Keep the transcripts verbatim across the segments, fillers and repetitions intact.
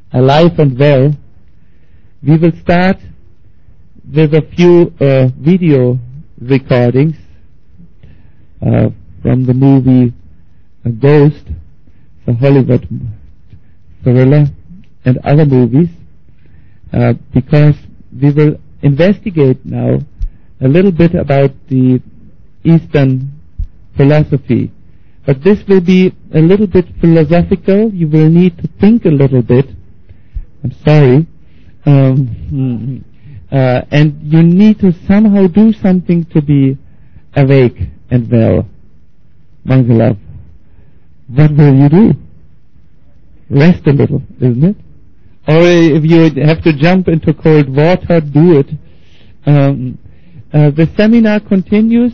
alive and well. We will start with a few uh, video recordings uh, from the movie uh, Ghost, the Hollywood thriller, and other movies, uh, because we will investigate now a little bit about the Eastern philosophy. But this will be a little bit philosophical. You will need to think a little bit. I'm sorry. Um, uh, and you need to somehow do something to be awake and well. Mangalove, what will you do? Rest a little, isn't it? Or if you have to jump into cold water, do it. Um, uh, the seminar continues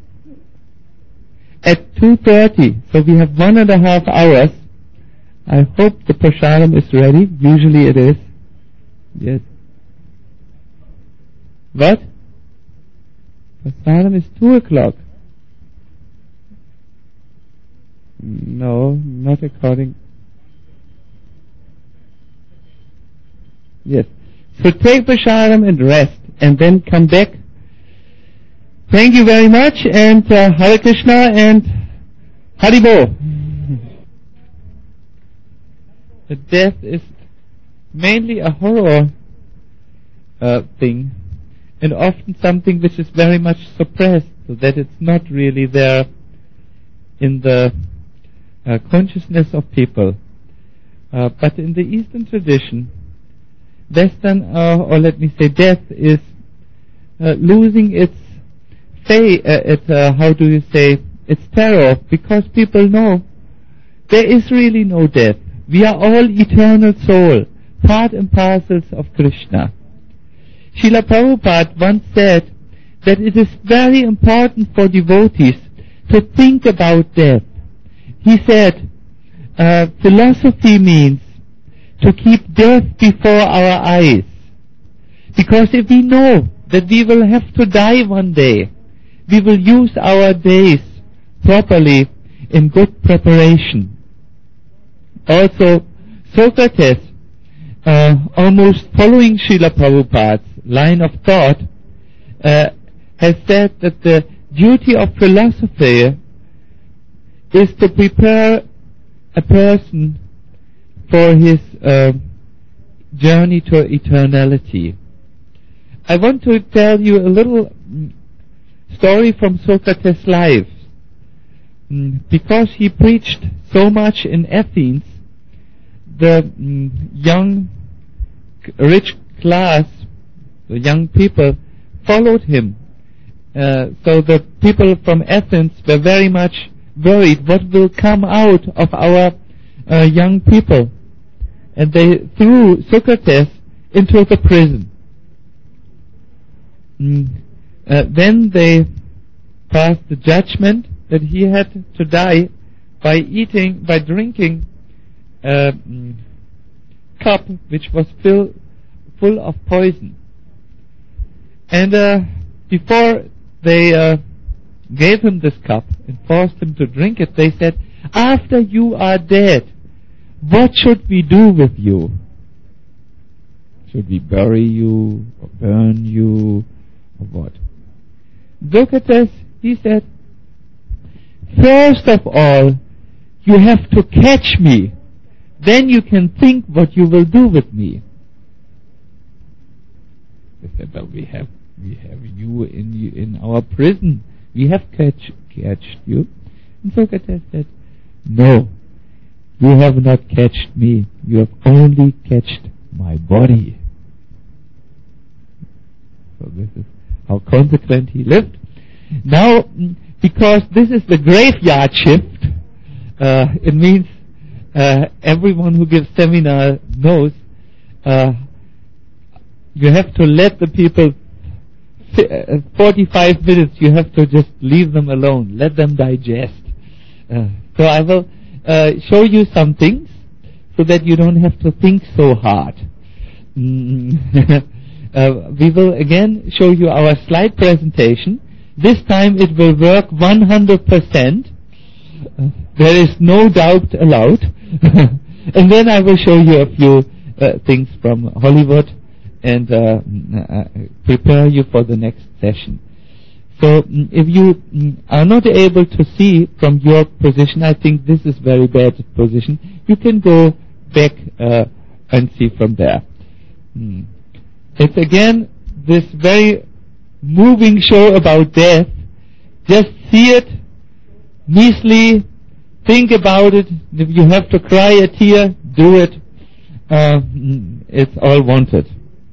at two thirty, so we have one and a half hours. I hope the prasadam is ready. Usually it is. Yes. What? Prasadam is two o'clock. No, not according. Yes. So take prasadam and rest, and then come back. Thank you very much, and uh, Hare Krishna and Haribo. The death is mainly a horror uh, thing, and often something which is very much suppressed, so that it's not really there in the uh, consciousness of people. Uh, but in the Eastern tradition, Western, uh, or let me say death, is uh, losing its say uh, it, uh, how do you say, it's terror, because people know there is really no death. We are all eternal soul, part and parcels of Krishna. Srila Prabhupada once said that it is very important for devotees to think about death. He said, uh, philosophy means to keep death before our eyes. Because if we know that we will have to die one day, we will use our days properly in good preparation. Also, Socrates, uh, almost following Srila Prabhupada's line of thought, uh, has said that the duty of philosophy is to prepare a person for his uh, journey to eternality. I want to tell you a little story from Socrates' life. Mm, because he preached so much in Athens, the mm, young rich class, the young people, followed him. Uh, so the people from Athens were very much worried what will come out of our uh, young people. And they threw Socrates into the prison. Mm. Uh, then they passed the judgment that he had to die by eating, by drinking a mm, cup which was fill, full of poison. And uh, before they uh, gave him this cup and forced him to drink it, they said, after you are dead, what should we do with you? Should we bury you or burn you or what? Socrates, he said, first of all, you have to catch me. Then you can think what you will do with me. They said, well, we have, we have you in you, in our prison. We have catch, catched you. And Socrates said, no, you have not catched me. You have only catched my body. So this is how consequent he lived. Now, because this is the graveyard shift, uh, it means uh, everyone who gives seminar knows uh, you have to let the people forty-five minutes. You have to just leave them alone, let them digest. Uh, so I will uh, show you some things so that you don't have to think so hard. Mm. Uh, we will again show you our slide presentation. This time it will work one hundred percent. Uh, there is no doubt allowed. And then I will show you a few uh, things from Hollywood and uh, uh, prepare you for the next session. So mm, if you mm, are not able to see from your position, I think this is very bad position, you can go back uh, and see from there. Mm. It's again this very moving show about death. Just see it, nicely, think about it. If you have to cry a tear, do it. Uh, mm, it's all wanted.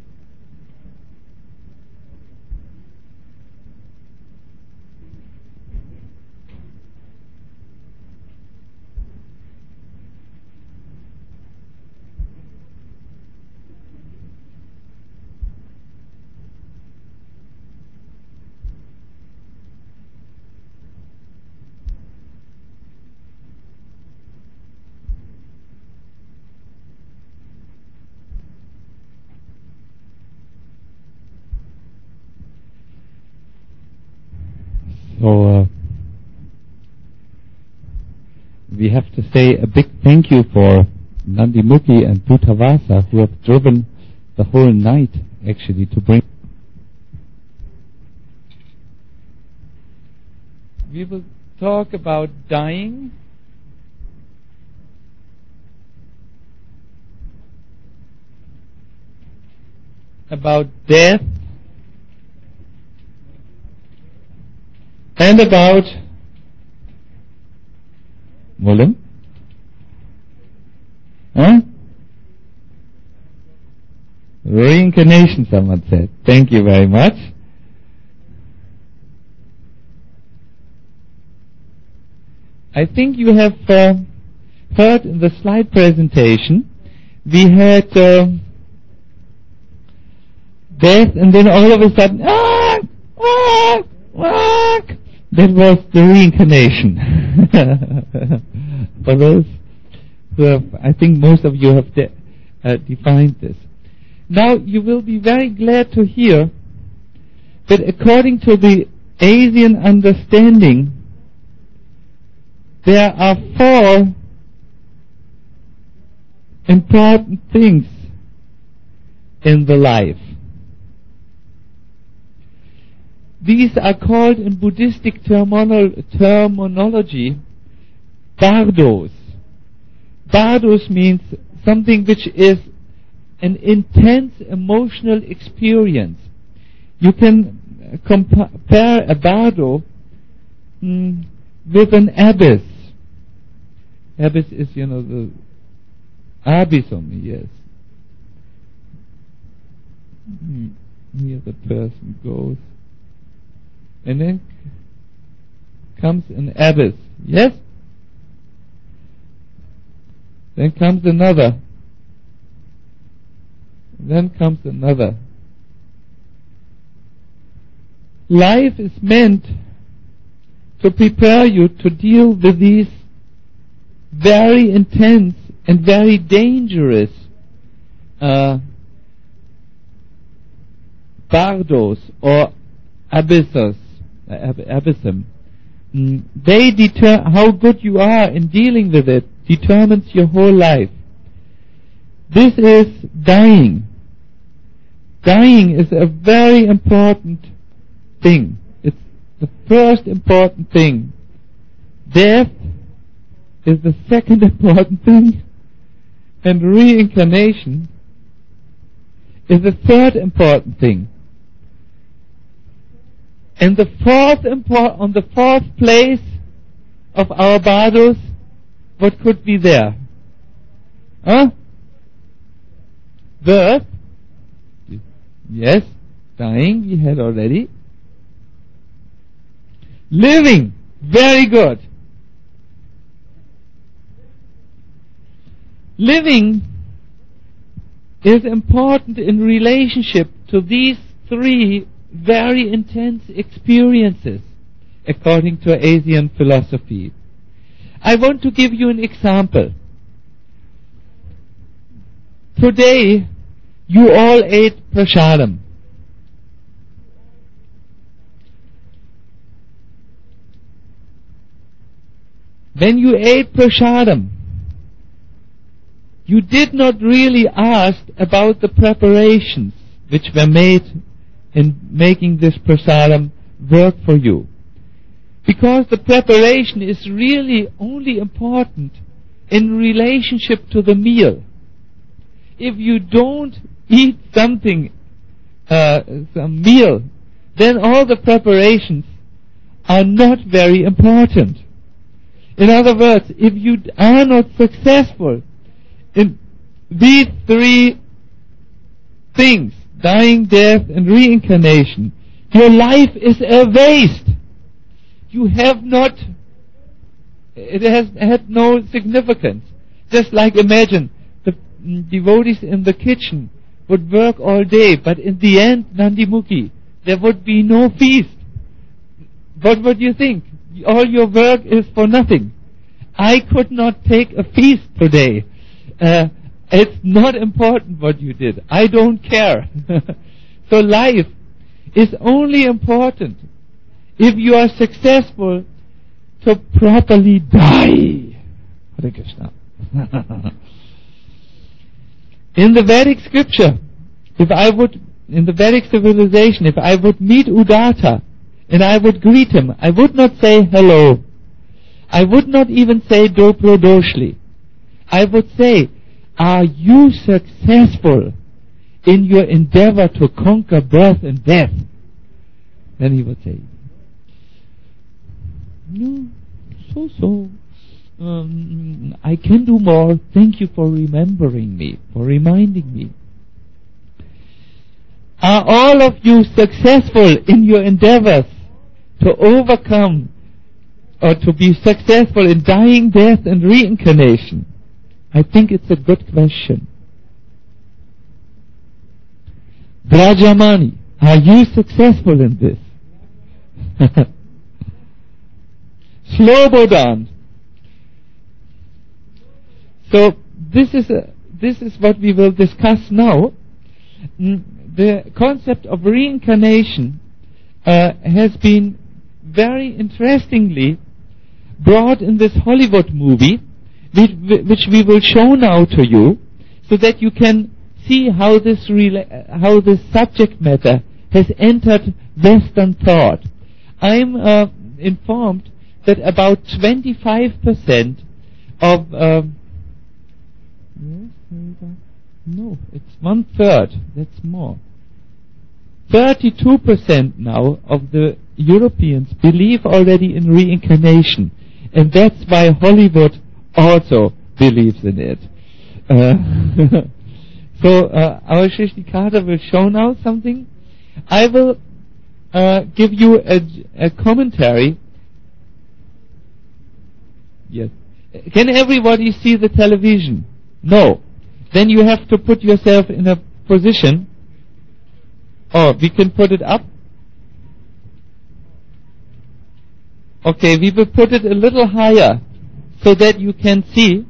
So uh, we have to say a big thank you for Nandimukhi and Bhutavasa, who have driven the whole night actually to bring. We will talk about dying, about death, and about Willem? Huh? Reincarnation, someone said. Thank you very much. I think you have uh, heard in the slide presentation, we had uh, death and then all of a sudden, ah, ah, ah, that was the reincarnation. For those who have, I think most of you have de- uh, defined this. Now you will be very glad to hear that according to the Asian understanding, there are four important things in the life. These are called in Buddhistic termonol- terminology bardos. Bardos means something which is an intense emotional experience. You can compare a bardo mm, with an abyss. Abyss is, you know, the abyssum, yes. Mm, here the person goes. And then comes an abyss. Yes? Then comes another. Then comes another. Life is meant to prepare you to deal with these very intense and very dangerous uh, bardos or abyssos. Abyssum. Mm, they deter how good you are in dealing with it determines your whole life. This is dying. Dying is a very important thing. It's the first important thing. Death is the second important thing, and reincarnation is the third important thing. And the fourth impor- on the fourth place of our bardos, what could be there? Huh? Birth. Yes. Dying, we had already. Living. Very good. Living is important in relationship to these three very intense experiences according to Asian philosophy. I want to give you an example. Today you all ate prasadam. When you ate prasadam, you did not really ask about the preparations which were made in making this prasadam work for you. Because the preparation is really only important in relationship to the meal. If you don't eat something, uh, some meal, then all the preparations are not very important. In other words, if you are not successful in these three things, dying, death, and reincarnation, your life is a waste. You have not, it has had no significance. Just like imagine the devotees in the kitchen would work all day, but in the end, Nandimukhi, there would be no feast. What would you think? All your work is for nothing. I could not take a feast today. Uh, it's not important what you did. I don't care. So life is only important if you are successful to properly die. Hare Krishna. In the Vedic scripture, if I would, in the Vedic civilization, if I would meet Udatta and I would greet him, I would not say hello. I would not even say Dobro Doshli. I would say, are you successful in your endeavor to conquer birth and death? Then he would say, no, so-so. Um, I can do more. Thank you for remembering me, for reminding me. Are all of you successful in your endeavors to overcome or to be successful in dying, death, and reincarnation? I think it's a good question. Brajamani, are you successful in this? Slobodan. So this is a, this is what we will discuss now. Mm, the concept of reincarnation uh, has been very interestingly brought in this Hollywood movie, which, which we will show now to you, so that you can see how this rela- how this subject matter has entered Western thought. I'm uh, informed that about twenty-five percent of uh, no, it's one third. That's more. thirty-two percent now of the Europeans believe already in reincarnation, and that's why Hollywood also believes in it. Uh, so uh, our Shrishtikata will show now something. I will uh, give you a, a commentary. Yes. Can everybody see the television? No. Then you have to put yourself in a position. Or we can put it up. Okay, we will put it a little higher so that you can see.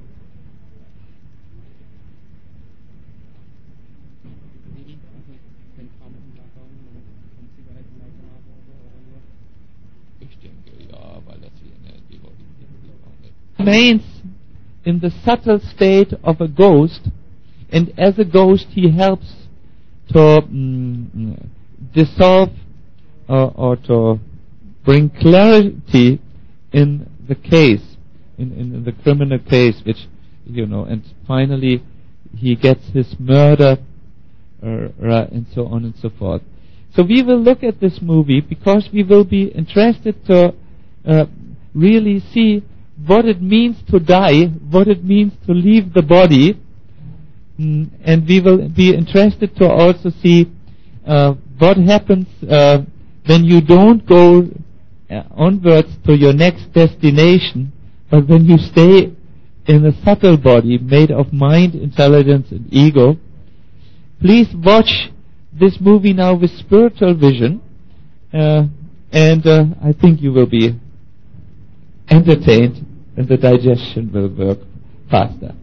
Remains in the subtle state of a ghost, and as a ghost he helps to mm, dissolve uh, or to bring clarity in the case, in, in the criminal case, which, you know, and finally he gets his murder uh, uh, and so on and so forth. So we will look at this movie because we will be interested to uh, really see what it means to die, what it means to leave the body, mm, and we will be interested to also see uh, what happens uh, when you don't go uh, onwards to your next destination, but when you stay in a subtle body made of mind, intelligence, and ego. Please watch this movie now with spiritual vision, uh, and uh, I think you will be entertained and the digestion will work faster.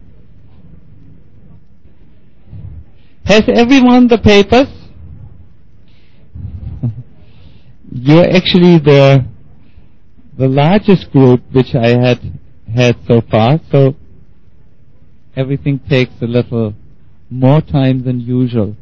Has everyone the papers? You're actually the the largest group which I had had so far, so everything takes a little more time than usual.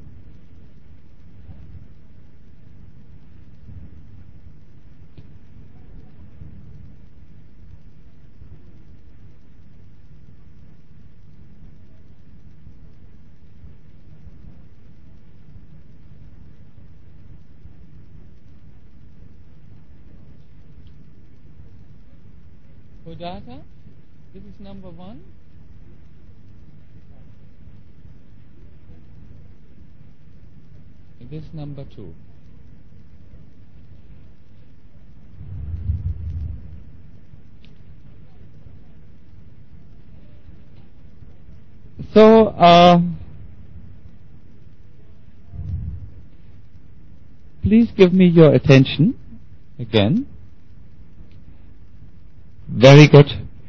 Data. This is number one. And this is number two. So, uh, please give me your attention again. Very good.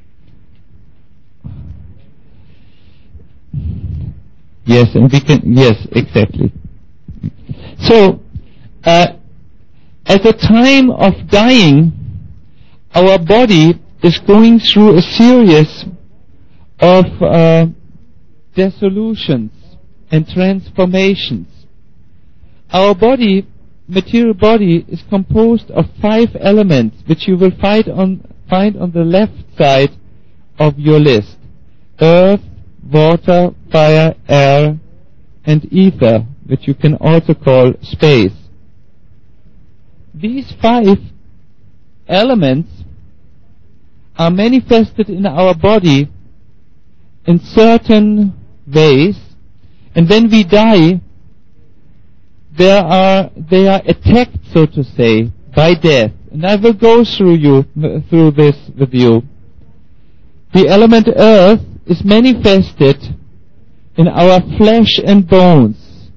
Yes, and we can, yes, exactly. So, uh, at the time of dying, our body is going through a series of uh, dissolutions and transformations. Our body, material body, is composed of five elements, which you will find on find on the left side of your list: earth, water, fire, air, and ether, which you can also call space. These five elements are manifested in our body in certain ways, and when we die, there are they are attacked, so to say, by death. And I will go through you through this with you. The element earth is manifested in our flesh and bones,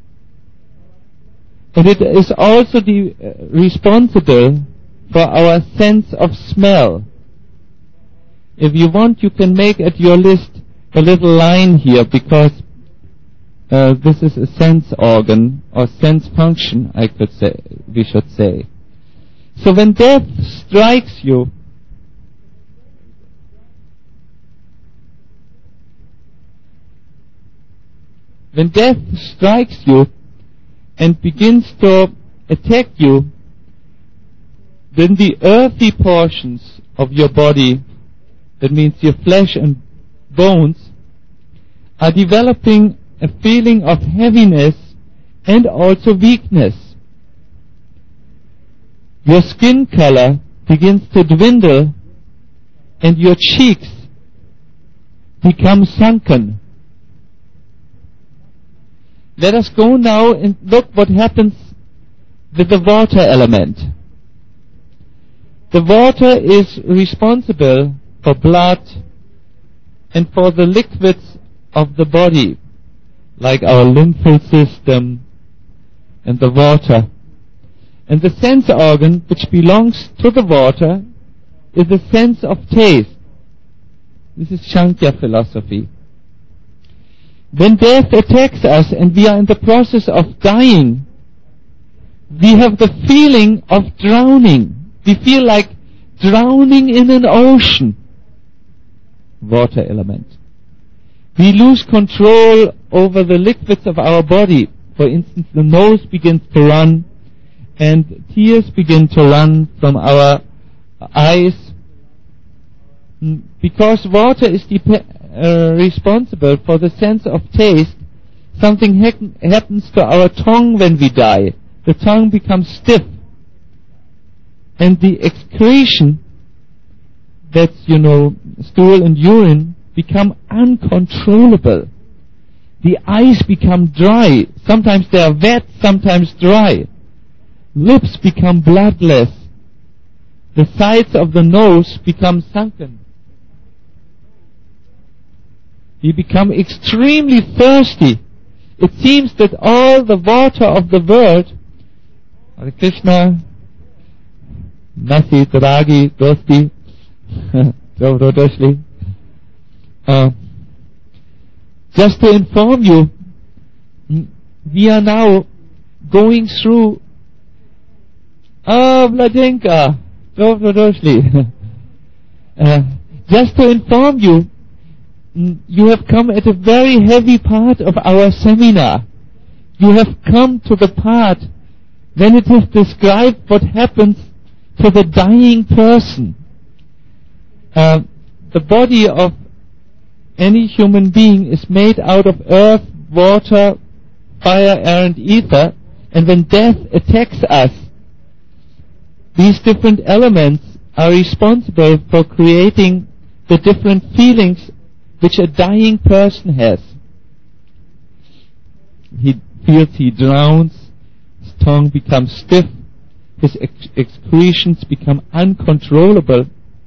and it is also the, uh, responsible for our sense of smell. If you want, you can make at your list a little line here, because uh, this is a sense organ or sense function, I could say, we should say. So when death strikes you, when death strikes you and begins to attack you, then the earthy portions of your body, that means your flesh and bones, are developing a feeling of heaviness and also weakness. Your skin color begins to dwindle and your cheeks become sunken. Let us go now and look what happens with the water element. The water is responsible for blood and for the liquids of the body, like our lymphatic system and the water. And the sense organ which belongs to the water is the sense of taste. This is Sankhya philosophy. When death attacks us and we are in the process of dying, we have the feeling of drowning. We feel like drowning in an ocean. Water element. We lose control over the liquids of our body. For instance, the nose begins to run, and tears begin to run from our eyes, because water is dep- uh, responsible for the sense of taste. Something ha- happens to our tongue when we die. The tongue becomes stiff, and the excretion, that's, you know, stool and urine, become uncontrollable. The eyes become dry. Sometimes they are wet, sometimes dry. Lips become bloodless. The sides of the nose become sunken. We become extremely thirsty. It seems that all the water of the world, Hare Krishna, Nasi, Taragi, Dosti, Doshli, uh, just to inform you, we are now going through Ah, Vladenka, Doshli. uh, just to inform you, mm, you have come at a very heavy part of our seminar. You have come to the part when it is described what happens to the dying person. Uh, the body of any human being is made out of earth, water, fire, air, and ether, and when death attacks us, these different elements are responsible for creating the different feelings which a dying person has. He feels he drowns, his tongue becomes stiff, his ex- excretions become uncontrollable.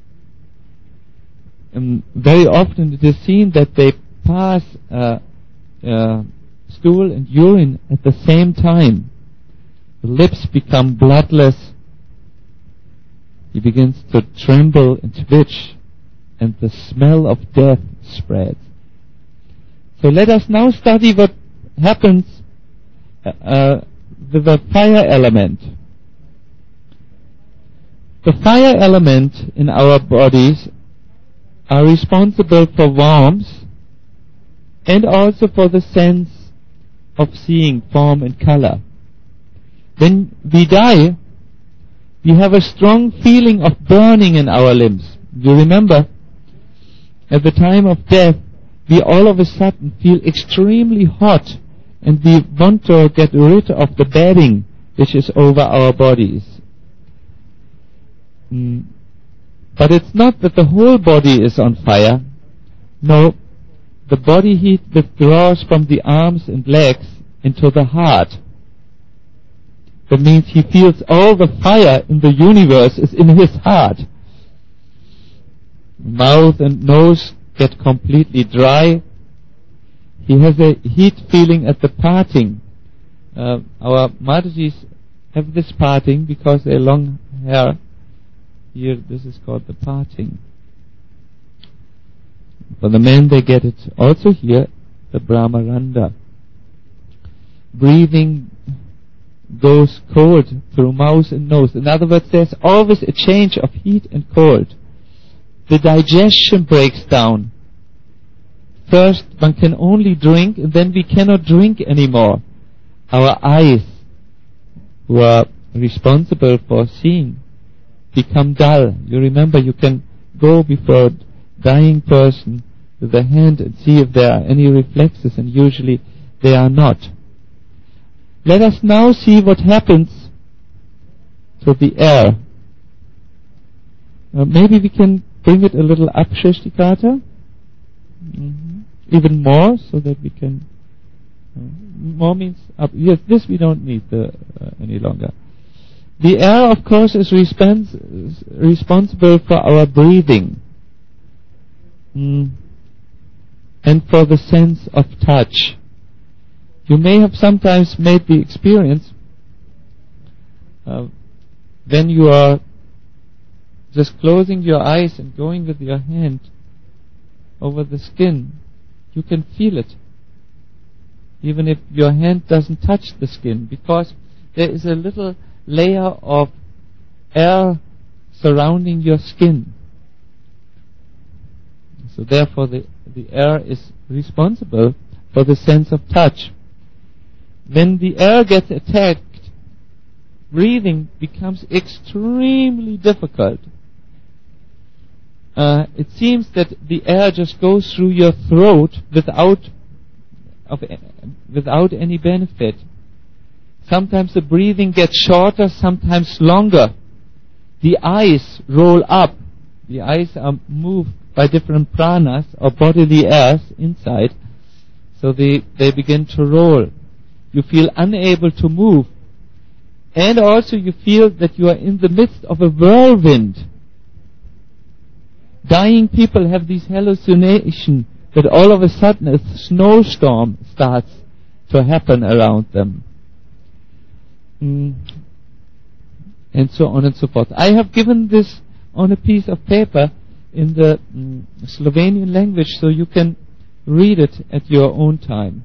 And very often it is seen that they pass uh, uh, stool and urine at the same time. The lips become bloodless. He begins to tremble and twitch, and the smell of death spreads. So let us now study what happens uh, with the fire element. The fire element in our bodies are responsible for warmth and also for the sense of seeing form and color. When we die, we have a strong feeling of burning in our limbs. You remember, at the time of death, we all of a sudden feel extremely hot, and we want to get rid of the bedding which is over our bodies. Mm. But it's not that the whole body is on fire. No, the body heat withdraws from the arms and legs into the heart. That means he feels all the fire in the universe is in his heart. Mouth and nose get completely dry. He has a heat feeling at the parting. Uh, our Matajis have this parting because they're long hair. Here, this is called the parting. For the men, they get it also here, the Brahmaranda. Breathing goes cold through mouth and nose. In other words, there's always a change of heat and cold. The digestion breaks down. First, one can only drink, and then we cannot drink anymore. Our eyes, who are responsible for seeing, become dull. You remember, you can go before a dying person with a hand and see if there are any reflexes, and usually they are not. Let us now see what happens to the air. Uh, maybe we can bring it a little up, Shrishtikata. Mm-hmm. Even more, so that we can... Uh, more means up. Yes, this we don't need the, uh, any longer. The air, of course, is respons- responsible for our breathing. Mm. And for the sense of touch. You may have sometimes made the experience uh, when you are just closing your eyes and going with your hand over the skin, you can feel it, even if your hand doesn't touch the skin, because there is a little layer of air surrounding your skin. So therefore the, the air is responsible for the sense of touch. When the air gets attacked, breathing becomes extremely difficult. Uh, it seems that the air just goes through your throat without of, without any benefit. Sometimes the breathing gets shorter, sometimes longer. The eyes roll up. The eyes are moved by different pranas or bodily airs inside, so they, they begin to roll. You feel unable to move. And also you feel that you are in the midst of a whirlwind. Dying people have these hallucinations that all of a sudden a snowstorm starts to happen around them. Mm. And so on and so forth. I have given this on a piece of paper in the mm, Slovenian language, so you can read it at your own time.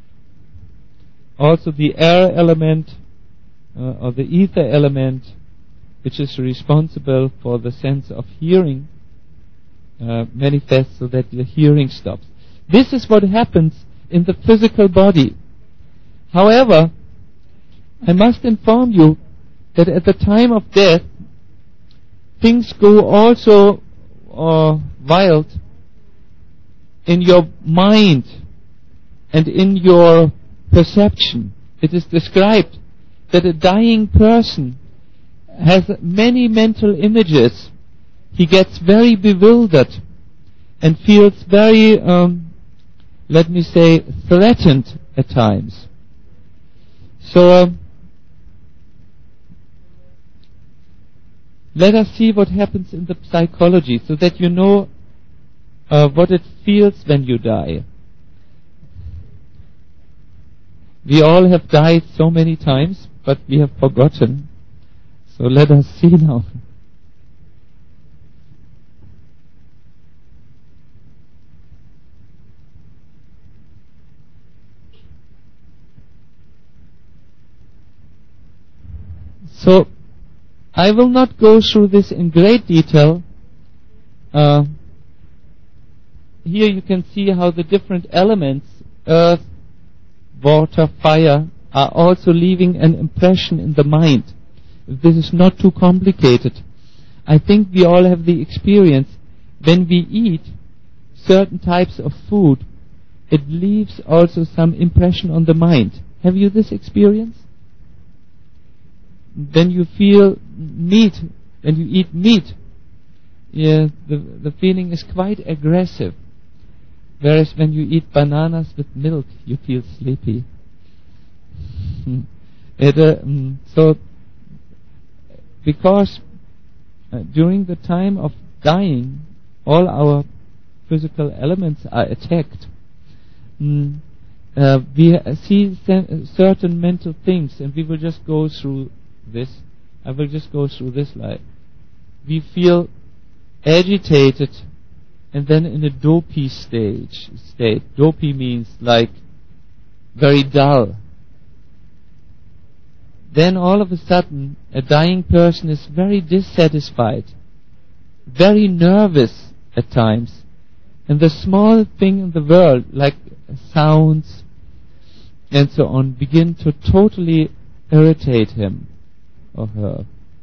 Also the air element uh, or the ether element, which is responsible for the sense of hearing, uh, manifest so that the hearing stops. This is what happens in the physical body. However, I must inform you that at the time of death, things go also uh, wild in your mind and in your perception. It is described that a dying person has many mental images. He gets very bewildered and feels very, um, let me say, threatened at times. So, uh, let us see what happens in the psychology so that you know uh, what it feels when you die. We all have died so many times, but we have forgotten. So let us see now. So, I will not go through this in great detail. Uh, here you can see how the different elements, earth, water, fire, are also leaving an impression in the mind. This is not too complicated. I think we all have the experience when we eat certain types of food, it leaves also some impression on the mind. Have you this experience? When you feel meat, when you eat meat, yeah, the, the feeling is quite aggressive. Whereas when you eat bananas with milk, you feel sleepy. it, uh, mm, so, because uh, during the time of dying, all our physical elements are attacked. Mm, uh, we see certain mental things, and we will just go through this. I will just go through this life. We feel agitated, and then in a dopey stage state. Dopey means like very dull. Then all of a sudden, a dying person is very dissatisfied, very nervous at times, and the small thing in the world, like sounds and so on, begin to totally irritate him or her.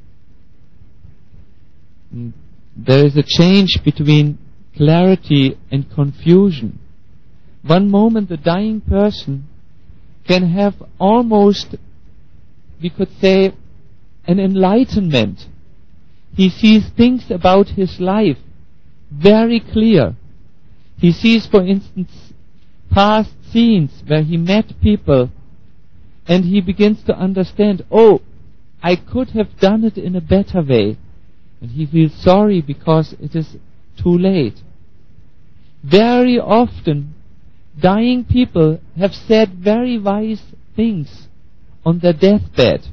Mm. There is a change between clarity and confusion. One moment the dying person can have almost, we could say, an enlightenment. He sees things about his life very clear. He sees, for instance, past scenes where he met people, and he begins to understand, oh, I could have done it in a better way. And he feels sorry because it is too late. Very often, dying people have said very wise things on their deathbed,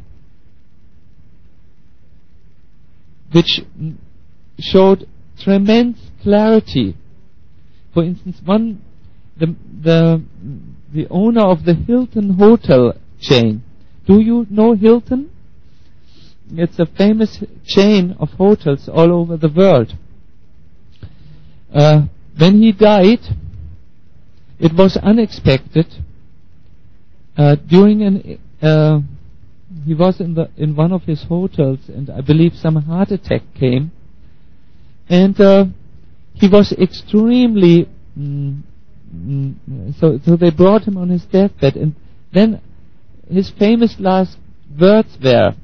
which showed tremendous clarity. For instance, one, the the the owner of the Hilton hotel chain. Do you know Hilton? It's a famous chain of hotels all over the world. Uh, when he died, it was unexpected. Uh, during an, uh, he was in the in one of his hotels, and I believe some heart attack came, and uh, he was extremely. Mm, mm, so, so they brought him on his deathbed, and then his famous last words were,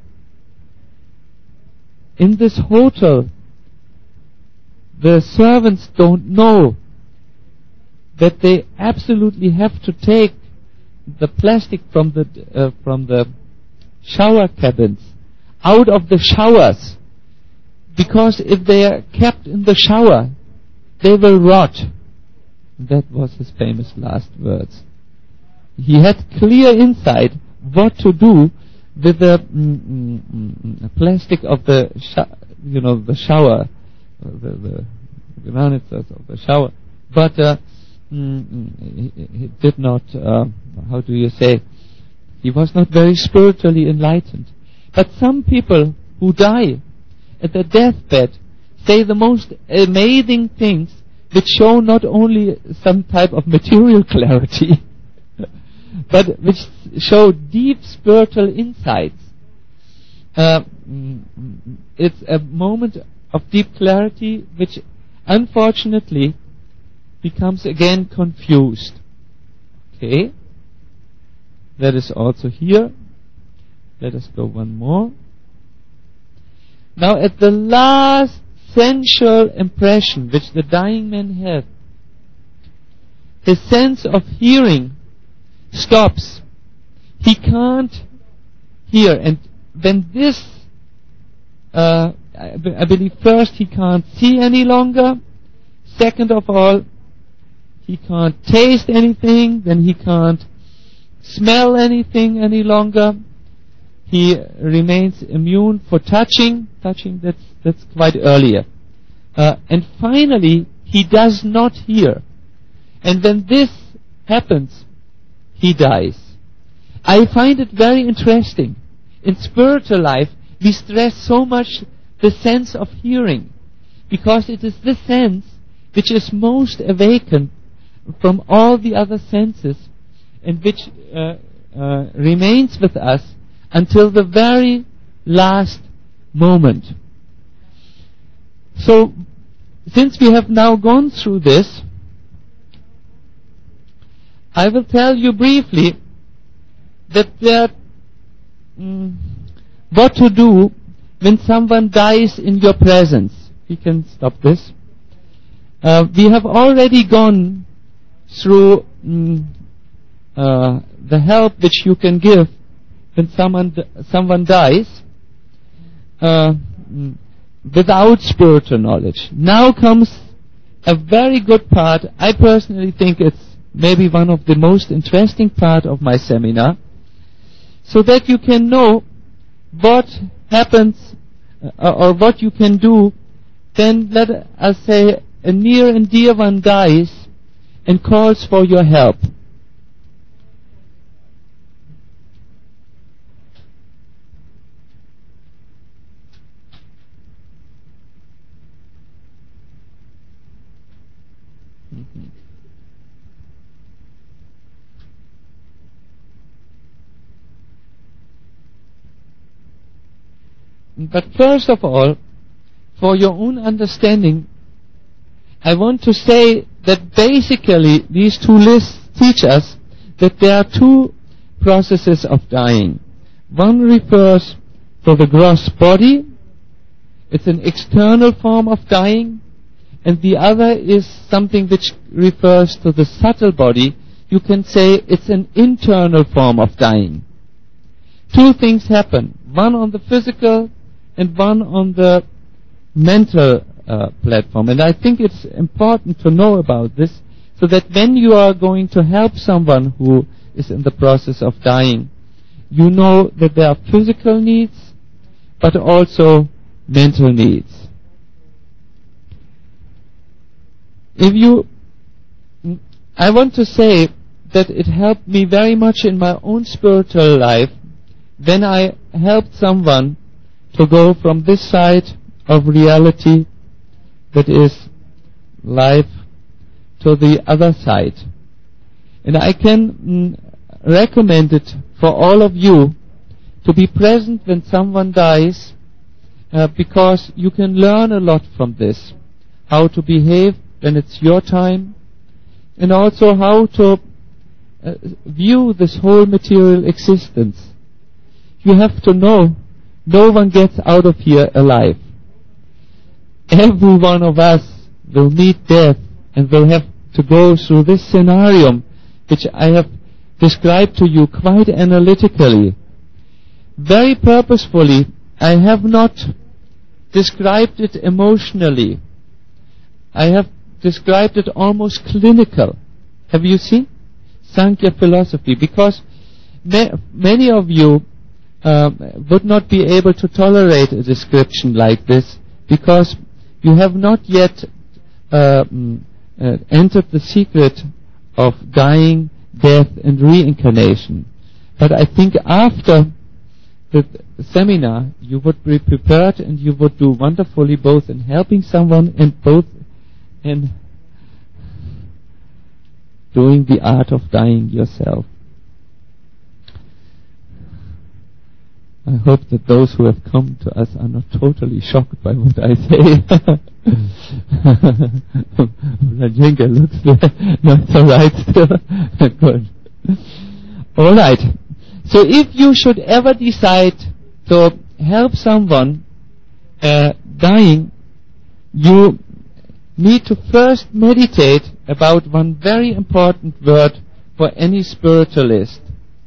"In this hotel, the servants don't know that they absolutely have to take the plastic from the uh, from the shower cabins out of the showers, because if they are kept in the shower, they will rot." That was his famous last words. He had clear insight what to do with the mm, mm, mm, plastic of the sh- you know the shower, uh, the the the of the shower, but uh, mm, mm, he, he did not. Uh, how do you say? He was not very spiritually enlightened. But some people who die at their deathbed say the most amazing things which show not only some type of material clarity, but which show deep spiritual insights. Uh, it's a moment of deep clarity which unfortunately becomes again confused. Okay, that is also here. Let us go one more. Now at the last sensual impression which the dying man had, his sense of hearing stops. He can't hear, and when this, uh, I, b- I believe first he can't see any longer, second of all, he can't taste anything, then he can't smell anything any longer, he remains immune for touching, touching that's, that's quite earlier. Uh, and finally, he does not hear. And when this happens, he dies. I find it very interesting. In spiritual life, we stress so much the sense of hearing, because it is this sense which is most awakened from all the other senses, and which uh, uh, remains with us until the very last moment. So, since we have now gone through this, I will tell you briefly that there, mm, what to do when someone dies in your presence. We can stop this. Uh, we have already gone through mm, uh, the help which you can give when someone d- someone dies uh, mm, without spiritual knowledge. Now comes a very good part. I personally think it's maybe one of the most interesting part of my seminar, so that you can know what happens uh, or what you can do. Then let us say a near and dear one dies and calls for your help. Mm-hmm. But first of all, for your own understanding, I want to say that basically these two lists teach us that there are two processes of dying. One refers to the gross body, it's an external form of dying, and the other is something which refers to the subtle body. You can say it's an internal form of dying. Two things happen, one on the physical and one on the mental uh, platform. And I think it's important to know about this, so that when you are going to help someone who is in the process of dying, you know that there are physical needs, but also mental needs. If you, I want to say that it helped me very much in my own spiritual life when I helped someone to go from this side of reality, that is life, to the other side. And I can mm, recommend it for all of you to be present when someone dies, uh, because you can learn a lot from this. How to behave when it's your time, and also how to uh, view this whole material existence. You have to know no one gets out of here alive. Every one of us will meet death and will have to go through this scenario, which I have described to you quite analytically. Very purposefully, I have not described it emotionally. I have described it almost clinical. Have you seen? Sankhya philosophy. Because ma- many of you um, would not be able to tolerate a description like this, because you have not yet uh, uh, entered the secret of dying, death, and reincarnation. But I think after the seminar, you would be prepared and you would do wonderfully both in helping someone and both in doing the art of dying yourself. I hope that those who have come to us are not totally shocked by what I say. Rajinka looks not so right still. Good. All right. So if you should ever decide to help someone uh, dying, you need to first meditate about one very important word for any spiritualist.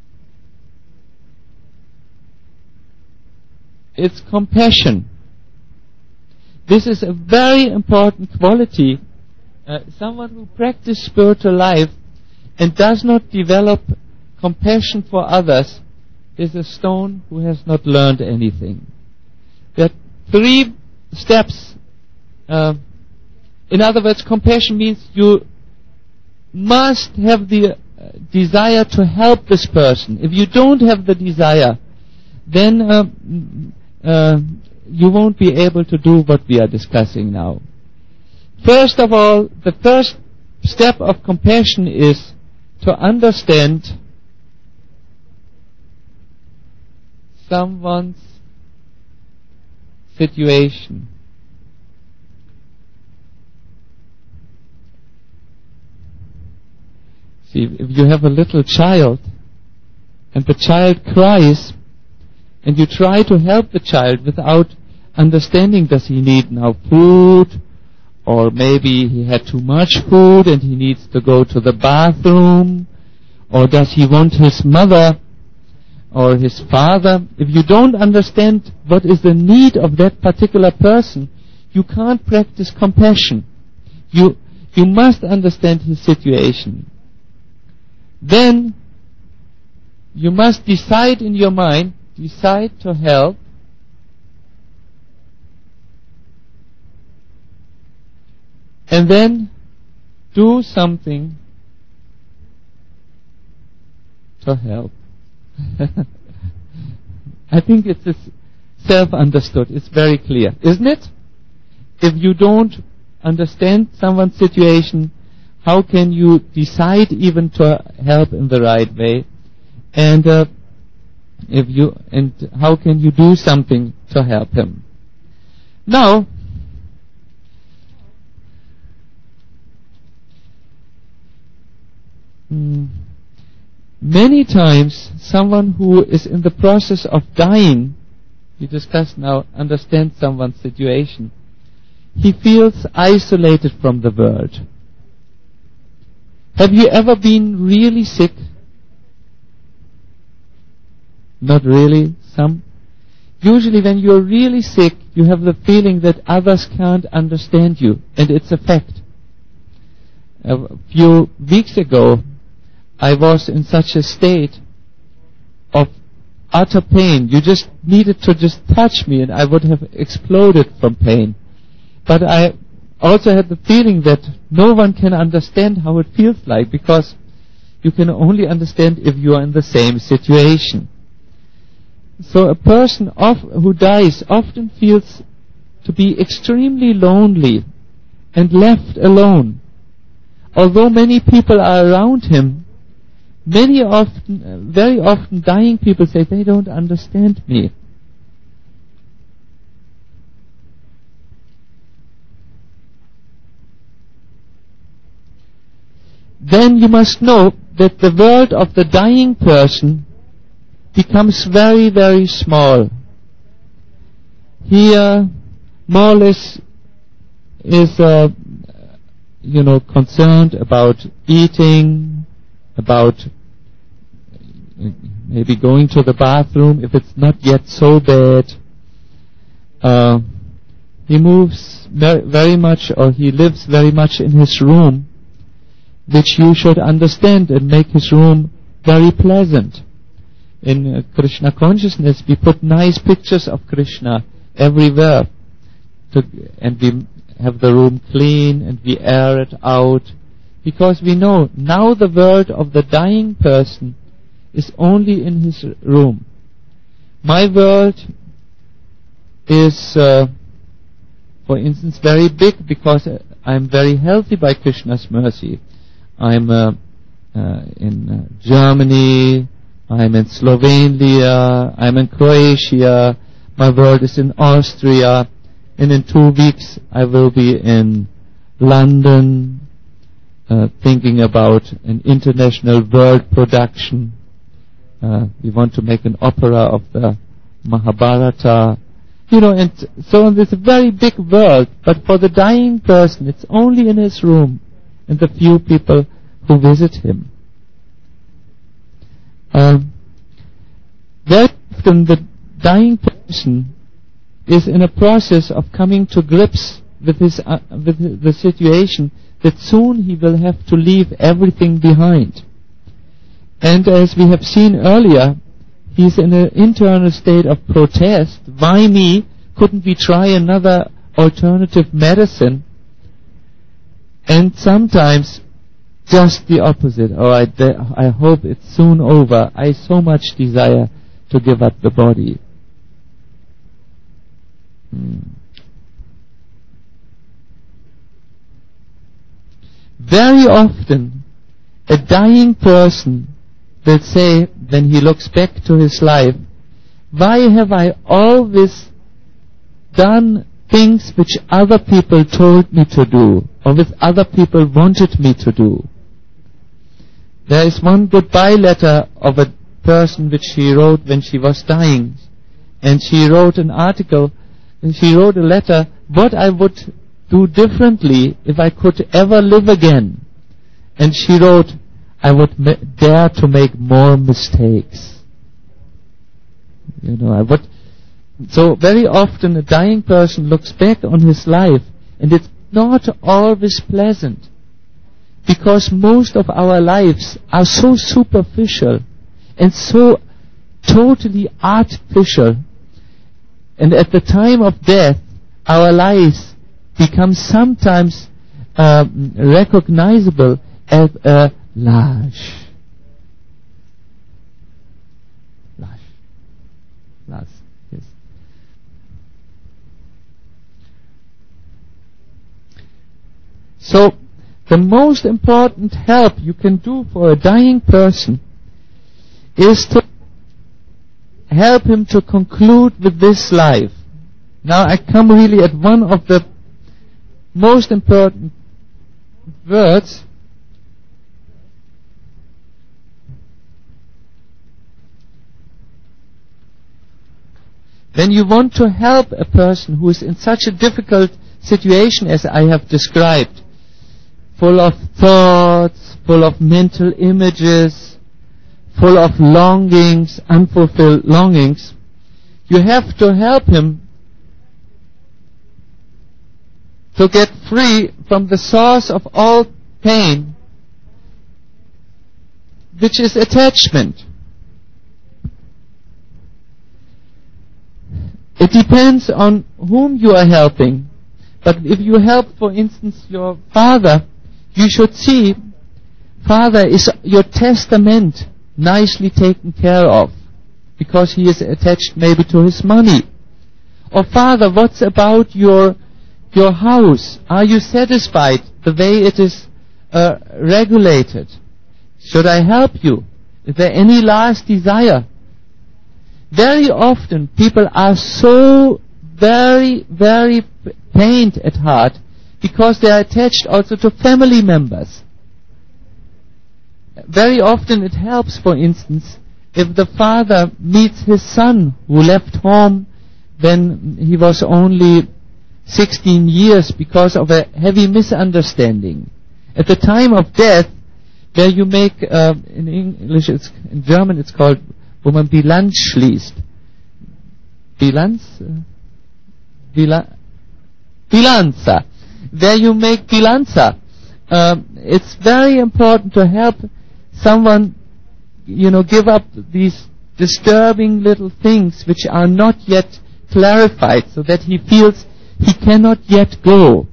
It's compassion. This is a very important quality. Uh, someone who practices spiritual life and does not develop compassion for others is a stone who has not learned anything. There are three steps. Uh, in other words, compassion means you must have the uh, desire to help this person. If you don't have the desire, then uh, uh, you won't be able to do what we are discussing now. First of all, the first step of compassion is to understand someone's situation. See, if you have a little child and the child cries and you try to help the child without understanding, does he need now food, or maybe he had too much food and he needs to go to the bathroom, or does he want his mother or his father? If you don't understand what is the need of that particular person, you can't practice compassion. You, you must understand his situation. Then you must decide in your mind, decide to help, and then do something to help. I think it's self-understood. It's very clear, isn't it? If you don't understand someone's situation, how can you decide even to help in the right way? And uh, if you and how can you do something to help him? Now, mm, many times someone who is in the process of dying, we discussed now, understand someone's situation, he feels isolated from the world. Have you ever been really sick? Not really, some. Usually when you're really sick, you have the feeling that others can't understand you, and it's a fact. A few weeks ago, I was in such a state of utter pain. You just needed to just touch me and I would have exploded from pain. But I also had the feeling that no one can understand how it feels like, because you can only understand if you are in the same situation. So a person of, who dies often feels to be extremely lonely and left alone. Although many people are around him, many often, very often dying people say, they don't understand me. Then you must know that the world of the dying person becomes very, very small. He uh, more or less is, uh, you know, concerned about eating, about maybe going to the bathroom if it's not yet so bad. Uh, he moves very much, or he lives very much in his room, which you should understand and make his room very pleasant. In uh, Krishna consciousness, we put nice pictures of Krishna everywhere, to, and we have the room clean and we air it out, because we know now the world of the dying person is only in his room. My world is, uh, for instance, very big because I'm very healthy by Krishna's mercy. I'm uh, uh, in uh, Germany, I'm in Slovenia, I'm in Croatia, my world is in Austria, and in two weeks I will be in London, uh, thinking about an international world production. Uh, we want to make an opera of the Mahabharata. You know, and so on. It's a very big world, but for the dying person, it's only in his room and the few people who visit him. Um, very often the dying person is in a process of coming to grips with his uh, with the situation that soon he will have to leave everything behind. And as we have seen earlier, he's in an internal state of protest. Why me? Couldn't we try another alternative medicine? And sometimes just the opposite. Oh, I, de- I hope it's soon over. I so much desire to give up the body. Hmm. Very often, a dying person will say, when he looks back to his life, why have I always done things which other people told me to do, or which other people wanted me to do? There is one goodbye letter of a person which she wrote when she was dying, and she wrote an article, and she wrote a letter, what I would do differently if I could ever live again. And she wrote, I would ma- dare to make more mistakes. You know, I would. So very often a dying person looks back on his life, and it's not always pleasant, because most of our lives are so superficial and so totally artificial. And at the time of death, our lives become sometimes uh, recognizable as a Lash. Lash. Lash. Yes. So, the most important help you can do for a dying person is to help him to conclude with this life. Now I come really at one of the most important words. When you want to help a person who is in such a difficult situation as I have described, full of thoughts, full of mental images, full of longings, unfulfilled longings, you have to help him to get free from the source of all pain, which is attachment. It depends on whom you are helping. But if you help, for instance, your father, you should see, father, is your testament nicely taken care of? Because he is attached maybe to his money. Or father, what's about your your house? Are you satisfied the way it is uh, regulated? Should I help you? Is there any last desire? Very often people are so very, very pained at heart because they are attached also to family members. Very often it helps, for instance, if the father meets his son who left home when he was only sixteen years because of a heavy misunderstanding. At the time of death, where you make, uh, in English, it's, in German it's called, wo man Bilanz schließt. Bilanz? Bila- Bilanza. Where you make Bilanza. Um, it's very important to help someone, you know, give up these disturbing little things which are not yet clarified, so that he feels he cannot yet go.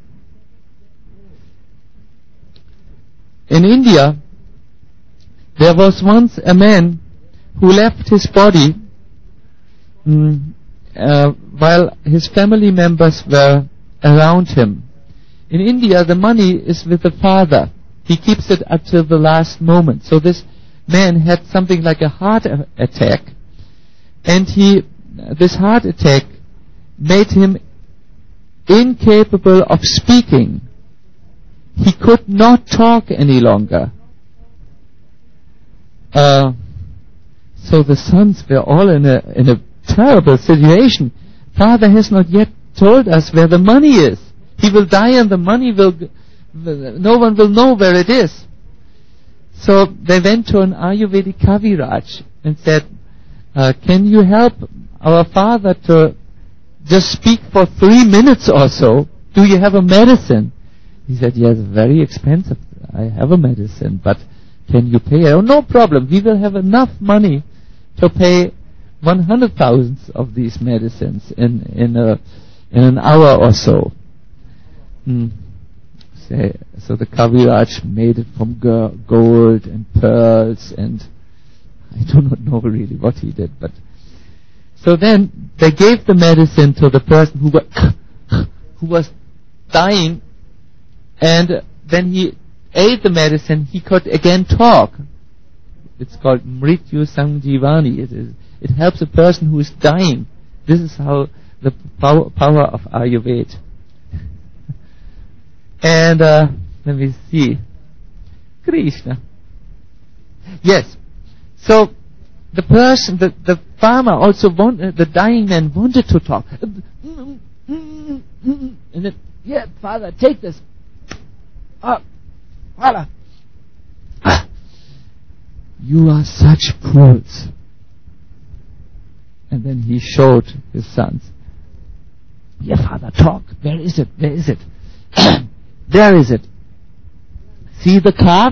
In India, there was once a man who left his body mm, uh, while his family members were around him. In India, the money is with the father. He keeps it until the last moment. So this man had something like a heart a- attack, and he, this heart attack made him incapable of speaking. He could not talk any longer. Uh, so the sons were all in a in a terrible situation. Father has not yet told us where the money is. He will die and the money will, no one will know where it is. So they went to an Ayurvedic Kaviraj and said, uh, can you help our father to just speak for three minutes or so? Do you have a medicine? He said, yes, very expensive. I have a medicine, but can you pay? Oh, no problem. We will have enough money to pay one hundred thousand of these medicines in, in, a, in an hour or so. Mm. So the Kaviraj made it from gold and pearls, and I do not know really what he did. But so then they gave the medicine to the person who was, who was dying, and when he ate the medicine, he could again talk. It's called Mrityu Sanjivani. It is. It helps a person who is dying. This is how the power, power of Ayurveda. And uh, let me see. Krishna. Yes. So the person, the, the farmer also wanted, the dying man wanted to talk. And then, yeah, father, take this. Ah, father. Ah. You are such fools. And then he showed his sons. Yeah, father, talk. Where is it? Where is it? There is it. See the calf?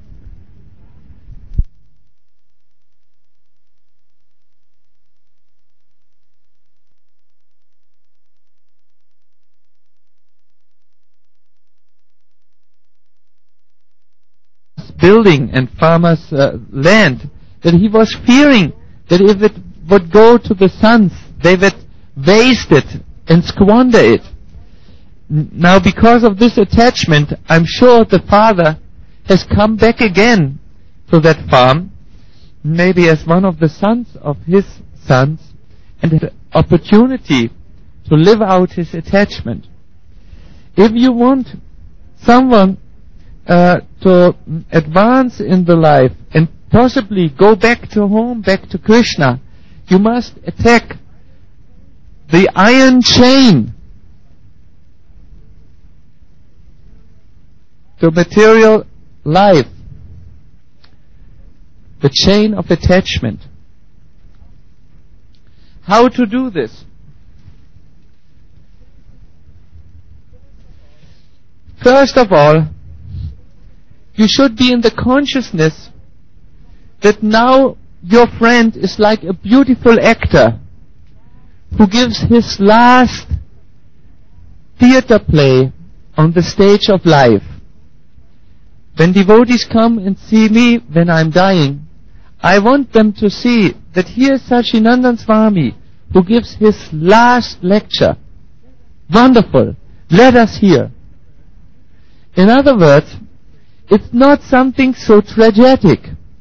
Building and farmers' uh, land, that he was fearing that if it would go to the sons, they would waste it and squander it. Now, because of this attachment, I'm sure the father has come back again to that farm, maybe as one of the sons of his sons, and had opportunity to live out his attachment. If you want someone uh, to advance in the life and possibly go back to home, back to Krishna, you must attack the iron chain to material life, the chain of attachment. How to do this? First of all, you should be in the consciousness that now your friend is like a beautiful actor who gives his last theater play on the stage of life. When devotees come and see me when I'm dying, I want them to see that here's Sachinandan Swami who gives his last lecture. Wonderful. Let us hear. In other words, it's not something so tragic.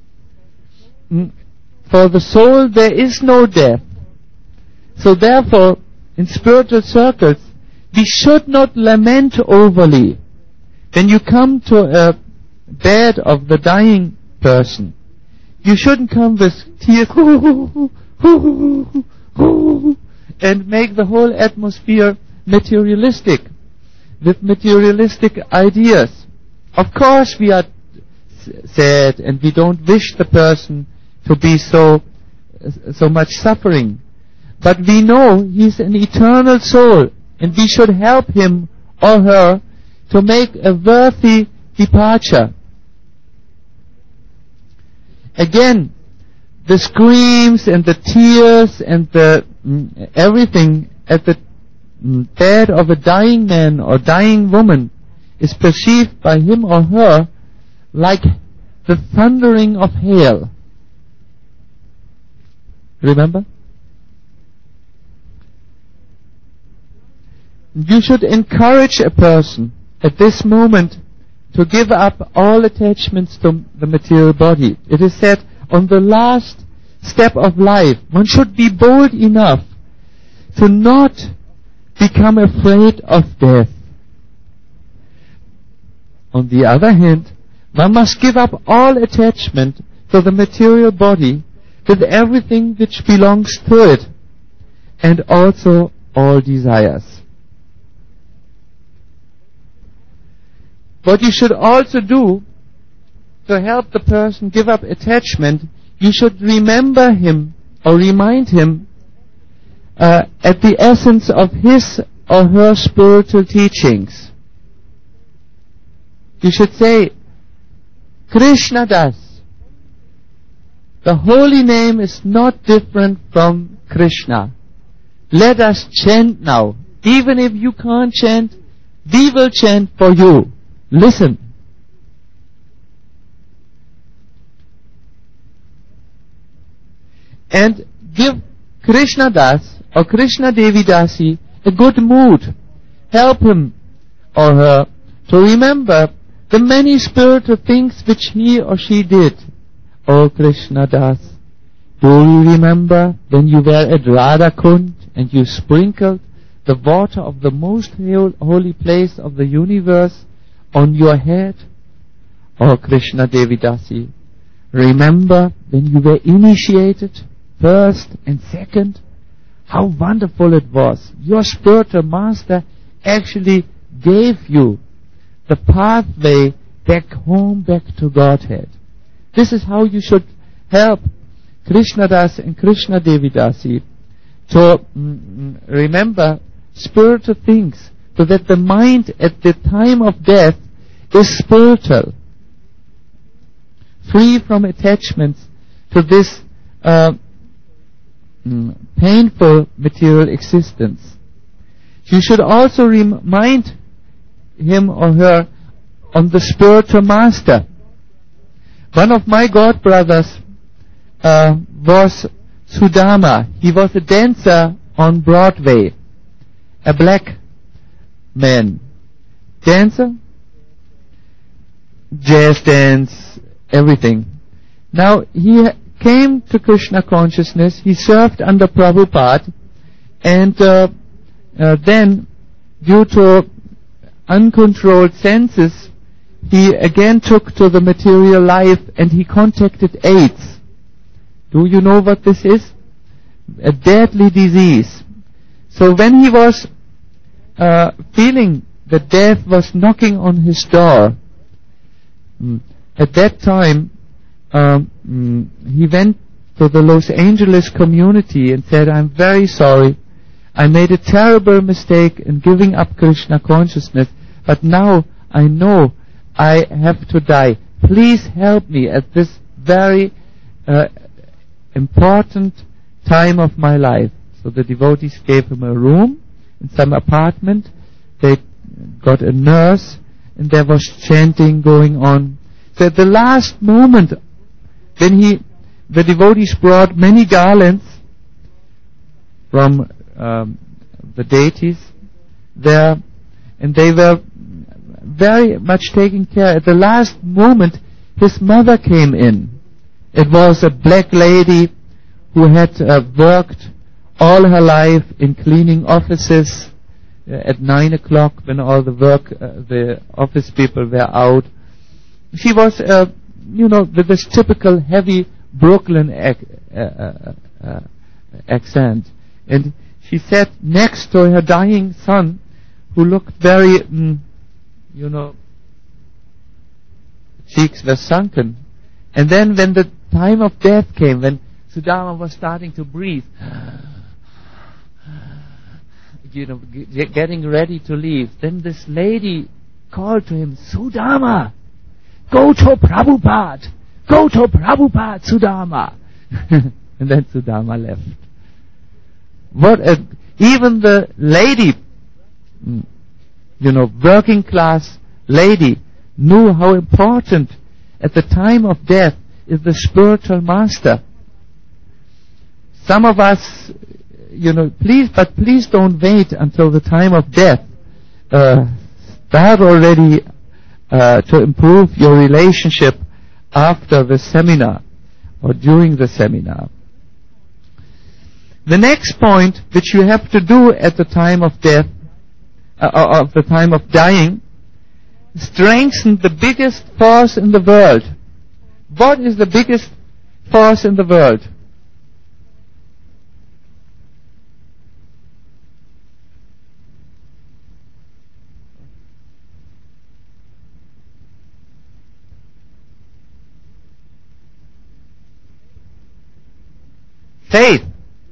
For the soul there is no death. So therefore, in spiritual circles, we should not lament overly. When you come to a bed of the dying person, you shouldn't come with tears and make the whole atmosphere materialistic, with materialistic ideas. Of course we are sad and we don't wish the person to be so so much suffering. But we know he's an eternal soul, and we should help him or her to make a worthy departure. Again, the screams and the tears and the mm, everything at the mm, bed of a dying man or dying woman is perceived by him or her like the thundering of hail. Remember? you should encourage a person at this moment to give up all attachments to the material body. It is said on the last step of life, one should be bold enough to not become afraid of death. On the other hand, one must give up all attachment to the material body with everything which belongs to it, and also all desires. What you should also do to help the person give up attachment, you should remember him or remind him uh, at the essence of his or her spiritual teachings. You should say, Krishna Das. The holy name is not different from Krishna. Let us chant now. Even if you can't chant, we will chant for you. Listen. And give Krishna Das or Krishna Devi Dasi a good mood. Help him or her to remember the many spiritual things which he or she did. Oh Krishna Das, do you remember when you were at Radha Kund and you sprinkled the water of the most holy place of the universe on your head? Oh Krishna Devi Dasi, remember when you were initiated first and second? How wonderful it was. Your spiritual master actually gave you the pathway back home, back to Godhead. This is how you should help Krishna Das and Krishna Devi Dasi to mm, remember spiritual things, so that the mind at the time of death is spiritual, free from attachments to this uh, mm, painful material existence. You should also remind him or her on the spiritual master. One of my god brothers uh, was Sudama. He was a dancer on Broadway, a black man. Dancer, jazz dance, everything. Now, he came to Krishna consciousness, he served under Prabhupada, and uh, uh, then, due to uncontrolled senses, he again took to the material life and he contracted AIDS. Do you know what this is? A deadly disease. So when he was uh, feeling that death was knocking on his door, at that time um, he went to the Los Angeles community and said, I'm very sorry, I made a terrible mistake in giving up Krishna consciousness, but now I know I have to die. Please help me at this very uh, important time of my life. So the devotees gave him a room in some apartment. They got a nurse, and there was chanting going on. So at the last moment, when he, the devotees brought many garlands from um, the deities there, and they were very much taking care. At the last moment, his mother came in. It was a black lady who had uh, worked all her life in cleaning offices uh, at nine o'clock when all the work, uh, the office people were out. She was, uh, you know, with this typical heavy Brooklyn ac- uh, uh, uh, accent. And she sat next to her dying son, who looked very, mm, you know, cheeks were sunken. And then when the time of death came, when Sudama was starting to breathe, you know, g- getting ready to leave, then this lady called to him, Sudama, go to Prabhupada, go to Prabhupada, Sudama. And then Sudama left. What a, even the lady, you know, working class lady, knew how important at the time of death is the spiritual master. Some of us, you know, please, but please don't wait until the time of death. Uh, start already uh, to improve your relationship after the seminar or during the seminar. The next point which you have to do at the time of death, uh, of the time of dying, strengthen the biggest force in the world. What is the biggest force in the world? Faith.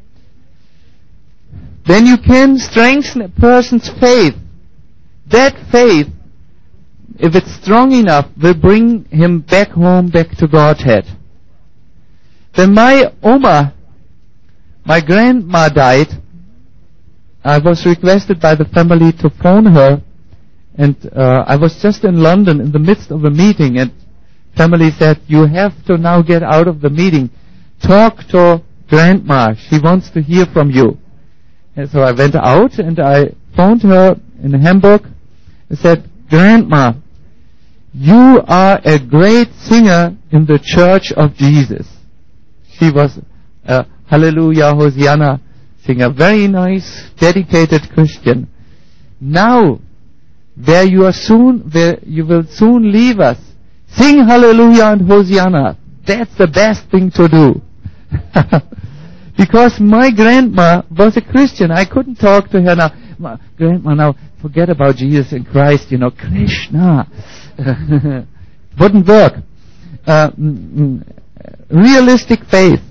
Then you can strengthen a person's faith. That faith, if it's strong enough, will bring him back home, back to Godhead. When my Oma, my grandma died, I was requested by the family to phone her, and uh, I was just in London in the midst of a meeting, and family said, you have to now get out of the meeting. Talk to Grandma. She wants to hear from you. And so I went out and I phoned her in Hamburg. I said, Grandma, you are a great singer in the Church of Jesus. She was a Hallelujah, Hosanna singer. Very nice, dedicated Christian. Now, where you are soon, where you will soon leave us, sing Hallelujah and Hosanna. That's the best thing to do. Because my grandma was a Christian. I couldn't talk to her now. Grandma, now forget about Jesus and Christ, you know, Krishna. Wouldn't work. Uh, realistic faith.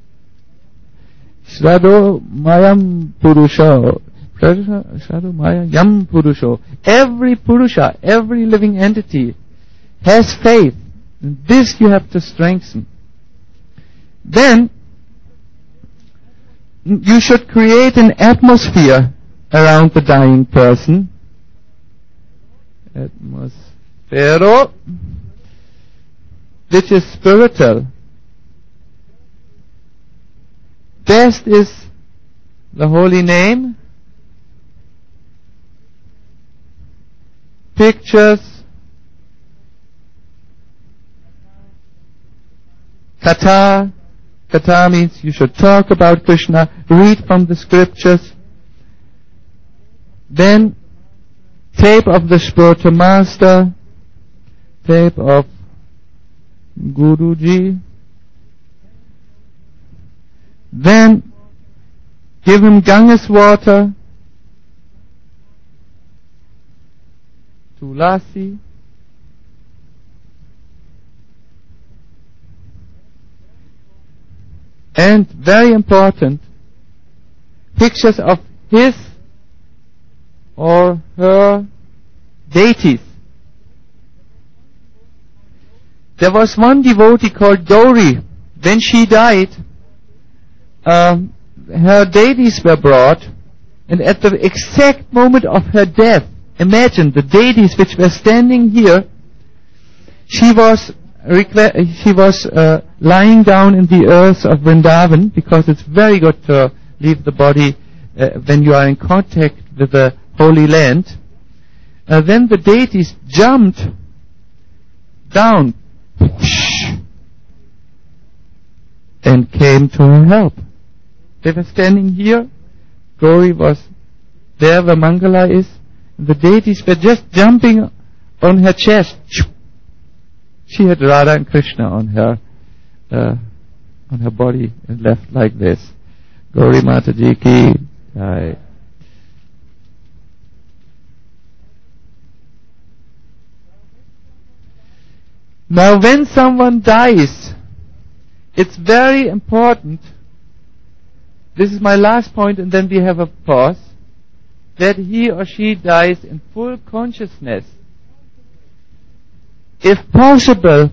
Shradho Mayam Purusha. Shradho Maya Yam Purusha. Every Purusha, every living entity has faith. And this you have to strengthen. Then, you should create an atmosphere around the dying person. Atmosphere, which is spiritual. Best is the holy name, pictures, katha. Katha means you should talk about Krishna, read from the scriptures. Then, tape of the spiritual master, tape of Guruji. Then, give him Ganges water, Tulasi. And very important, pictures of his or her deities. There was one devotee called Gauri. When she died, um, her deities were brought, and at the exact moment of her death, imagine the deities which were standing here, she was She was uh, lying down in the earth of Vrindavan, because it's very good to leave the body uh, when you are in contact with the Holy Land. Uh, then the deities jumped down and came to her help. They were standing here. Gauri was there where Mangala is. And the deities were just jumping on her chest. She had Radha and Krishna on her uh, on her body and left like this. Gauri Mataji ki jai. Now when someone dies, it's very important, this is my last point and then we have a pause, that he or she dies in full consciousness. If possible,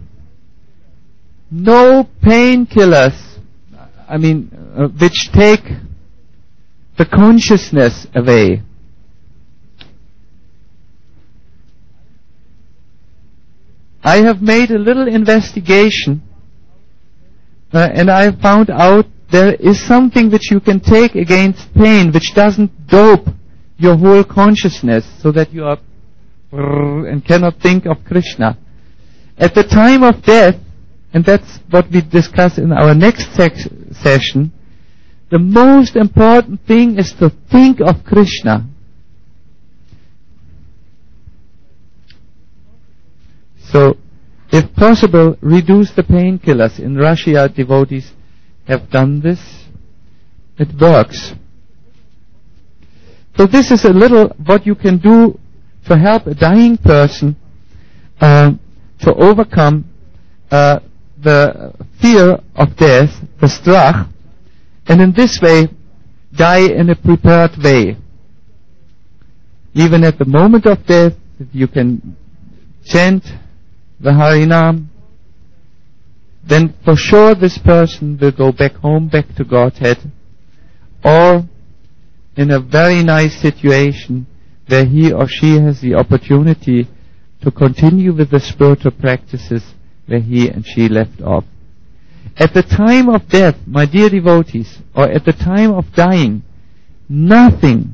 no painkillers, I mean, uh, which take the consciousness away. I have made a little investigation uh, and I found out there is something which you can take against pain, which doesn't dope your whole consciousness so that you are and cannot think of Krishna. At the time of death, and that's what we discuss in our next sec- session, the most important thing is to think of Krishna. So, if possible, reduce the painkillers. In Russia, devotees have done this. It works. So this is a little what you can do to help a dying person uh, to overcome uh, the fear of death, the strach, and in this way die in a prepared way. Even at the moment of death, you can chant the Harinam, then for sure this person will go back home, back to Godhead, or in a very nice situation where he or she has the opportunity to continue with the spiritual practices where he and she left off. At the time of death, my dear devotees, or at the time of dying, nothing,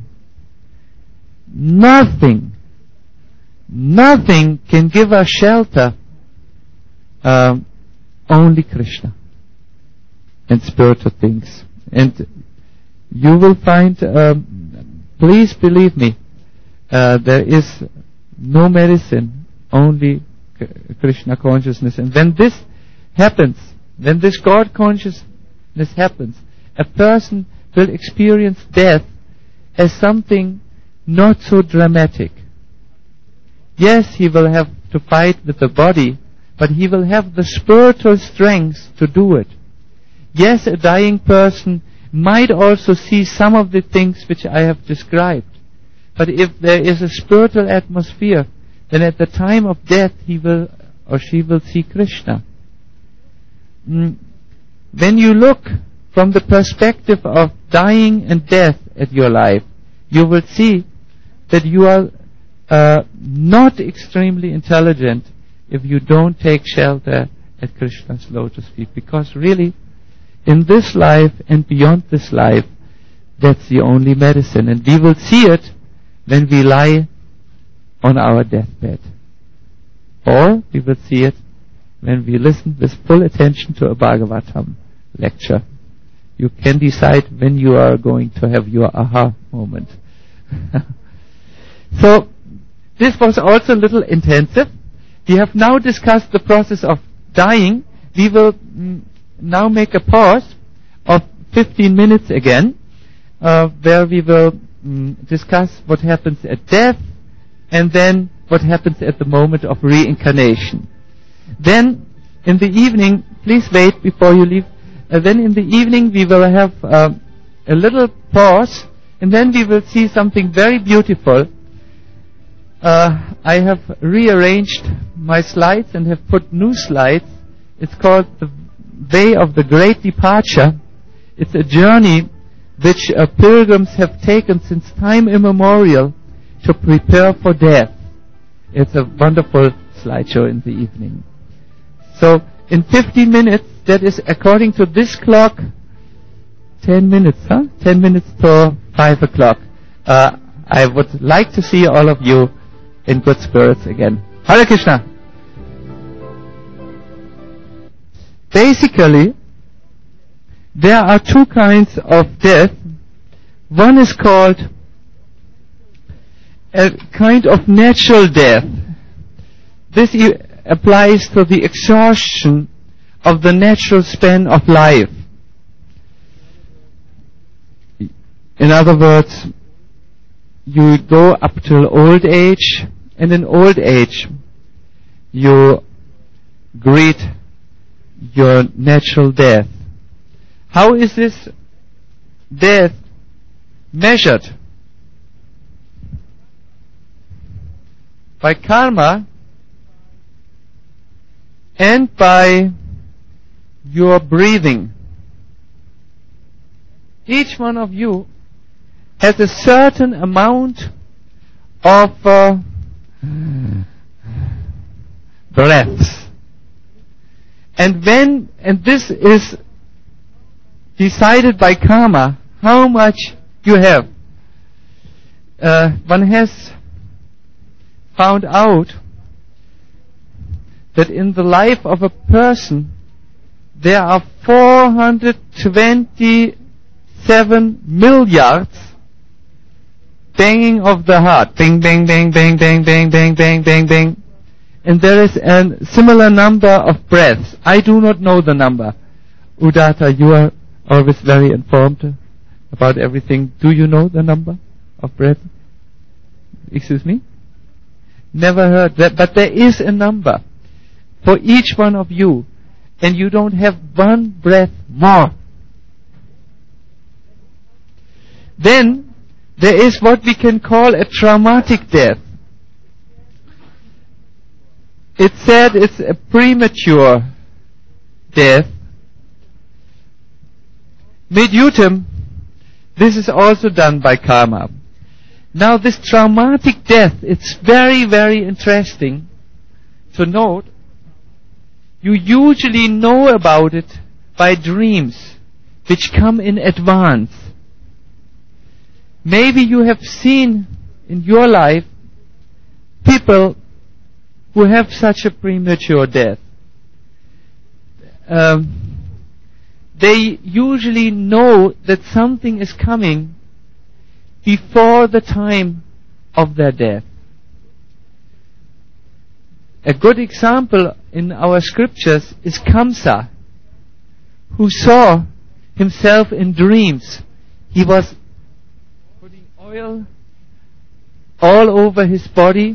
nothing, nothing can give us shelter, um, only Krishna and spiritual things. And you will find, um, please believe me, uh, there is no medicine, only Krishna consciousness. And when this happens, when this God consciousness happens, a person will experience death as something not so dramatic. Yes, he will have to fight with the body, but he will have the spiritual strength to do it. Yes, a dying person might also see some of the things which I have described. But if there is a spiritual atmosphere, then at the time of death he will or she will see Krishna. Mm. When you look from the perspective of dying and death at your life, you will see that you are uh, not extremely intelligent if you don't take shelter at Krishna's lotus feet. Because really, in this life and beyond this life, that's the only medicine. And we will see it when we lie on our deathbed. Or we will see it when we listen with full attention to a Bhagavatam lecture. You can decide when you are going to have your aha moment. So, this was also a little intensive. We have now discussed the process of dying. We will mm, now make a pause of fifteen minutes again, uh, where we will mm, discuss what happens at death, and then what happens at the moment of reincarnation. Then, in the evening, please wait before you leave, uh, then in the evening we will have uh, a little pause, and then we will see something very beautiful. Uh, I have rearranged my slides and have put new slides. It's called the Way of the Great Departure. It's a journey which uh, pilgrims have taken since time immemorial to prepare for death. It's a wonderful slideshow in the evening. So, in fifteen minutes, that is according to this clock, ten minutes, huh? ten minutes to five o'clock. Uh, I would like to see all of you in good spirits again. Hare Krishna. Basically, there are two kinds of death. One is called a kind of natural death. This e- applies to the exhaustion of the natural span of life. In other words, you go up till old age, and in old age you greet your natural death. How is this death measured? By karma and by your breathing. Each one of you has a certain amount of uh, breaths. And when, and this is decided by karma how much you have. Uh, one has found out that in the life of a person there are four hundred twenty-seven milliards banging of the heart. Bang, bang, bang, bang, bang, bang, bang, bang, bang, bang. And there is a similar number of breaths. I do not know the number. Udatta, you are always very informed about everything. Do you know the number of breaths? Excuse me? Never heard that, but there is a number for each one of you, and you don't have one breath more. Then there is what we can call a traumatic death. It's said it's a premature death. Mid-utem, this is also done by karma. Now this traumatic death, it's very, very interesting to note. You usually know about it by dreams, which come in advance. Maybe you have seen in your life people who have such a premature death. Um, they usually know that something is coming before the time of their death. A good example in our scriptures is Kamsa, who saw himself in dreams. He was putting oil all over his body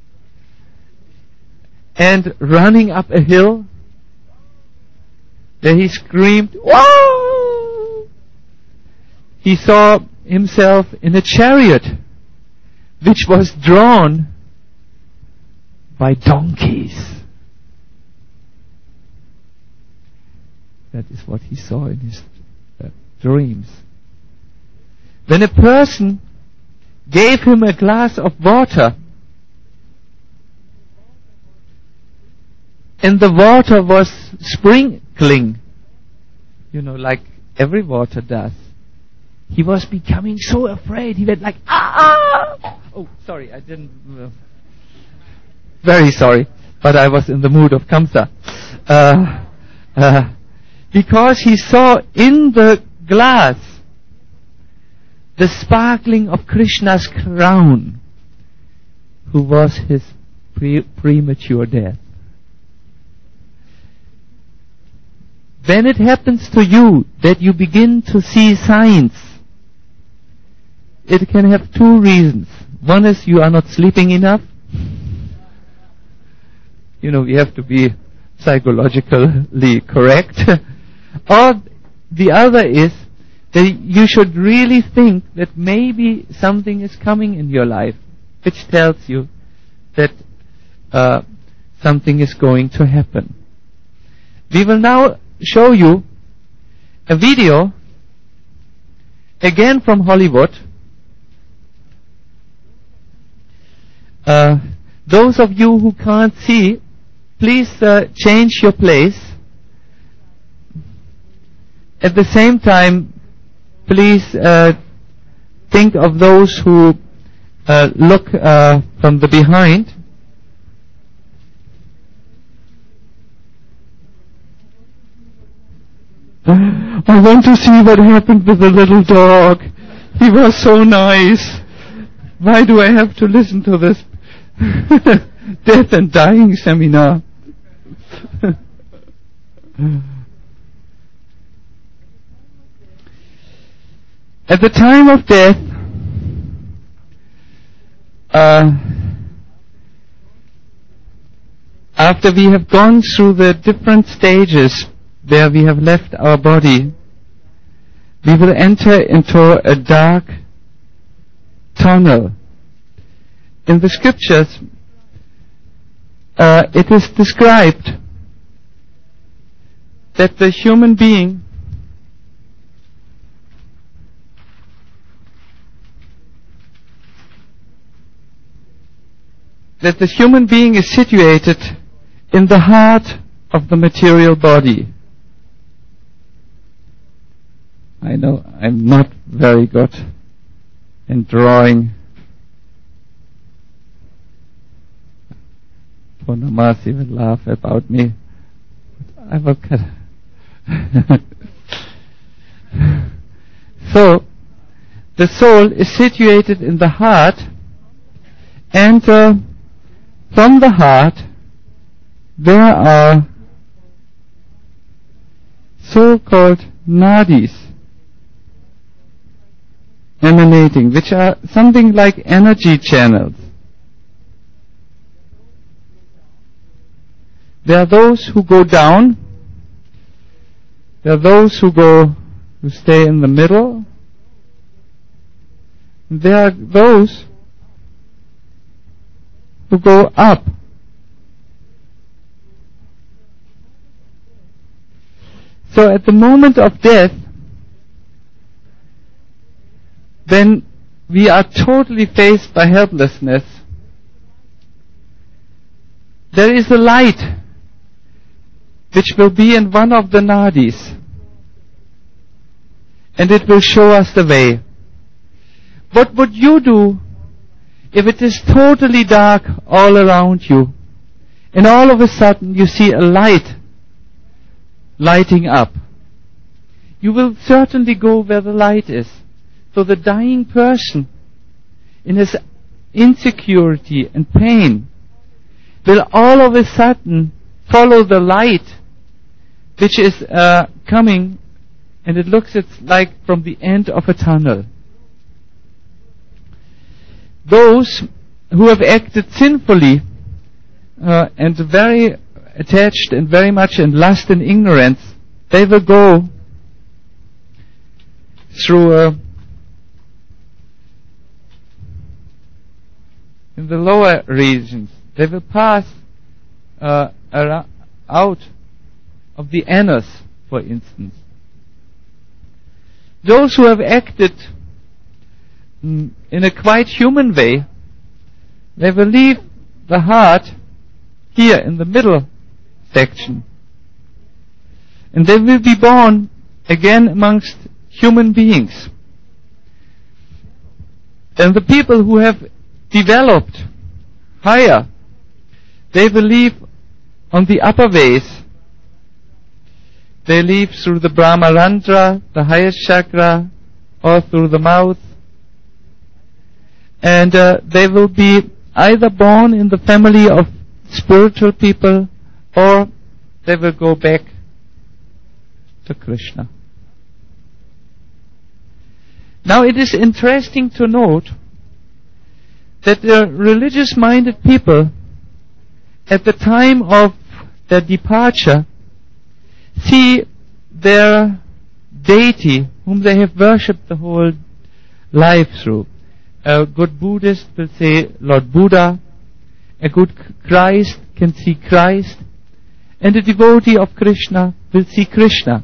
and running up a hill. There he screamed, "Whoa!" He saw himself in a chariot which was drawn by donkeys. That is what he saw in his uh, dreams. When a person gave him a glass of water, and the water was sprinkling, you know, like every water does, he was becoming so afraid. He went like, ah! Oh, sorry, I didn't... Uh, very sorry, but I was in the mood of Kamsa. Uh, uh, because he saw in the glass the sparkling of Krishna's crown, who was his pre- premature death. When it happens to you that you begin to see signs, it can have two reasons. One is you are not sleeping enough. You know, we have to be psychologically correct. Or the other is that you should really think that maybe something is coming in your life, which tells you that uh, something is going to happen. We will now show you a video, again from Hollywood. Uh, those of you who can't see, please uh, change your place. At the same time, please uh, think of those who uh, look uh, from the behind. I want to see what happened with the little dog. He was so nice. Why do I have to listen to this death and dying seminar? At the time of death, uh, after we have gone through the different stages where we have left our body, we will enter into a dark tunnel. In the scriptures, uh, it is described that the human being that the human being is situated in the heart of the material body. I know I'm not very good in drawing. Purnamasi will laugh about me. I will cut. So, the soul is situated in the heart, and uh, from the heart there are so-called nadis emanating, which are something like energy channels. There are those who go down, there are those who go, who stay in the middle, and there are those who go up. So at the moment of death, when we are totally faced by helplessness, there is a light which will be in one of the nadis, and it will show us the way. What would you do if it is totally dark all around you, and all of a sudden you see a light lighting up? You will certainly go where the light is. So the dying person, in his insecurity and pain, will all of a sudden follow the light which is uh, coming, and it looks it's like from the end of a tunnel. Those who have acted sinfully uh, and very attached and very much in lust and ignorance, they will go through a, in the lower regions. They will pass uh, ar- out of the anus, for instance. Those who have acted mm, in a quite human way, they will leave the heart here in the middle section, and they will be born again amongst human beings. And the people who have developed higher, they will live on the upper ways. They live through the Brahmarandra, the highest chakra, or through the mouth. And uh, they will be either born in the family of spiritual people, or they will go back to Krishna. Now it is interesting to note that the religious-minded people, at the time of their departure, see their deity, whom they have worshipped the whole life through. A good Buddhist will say Lord Buddha, a good Christ can see Christ, and a devotee of Krishna will see Krishna.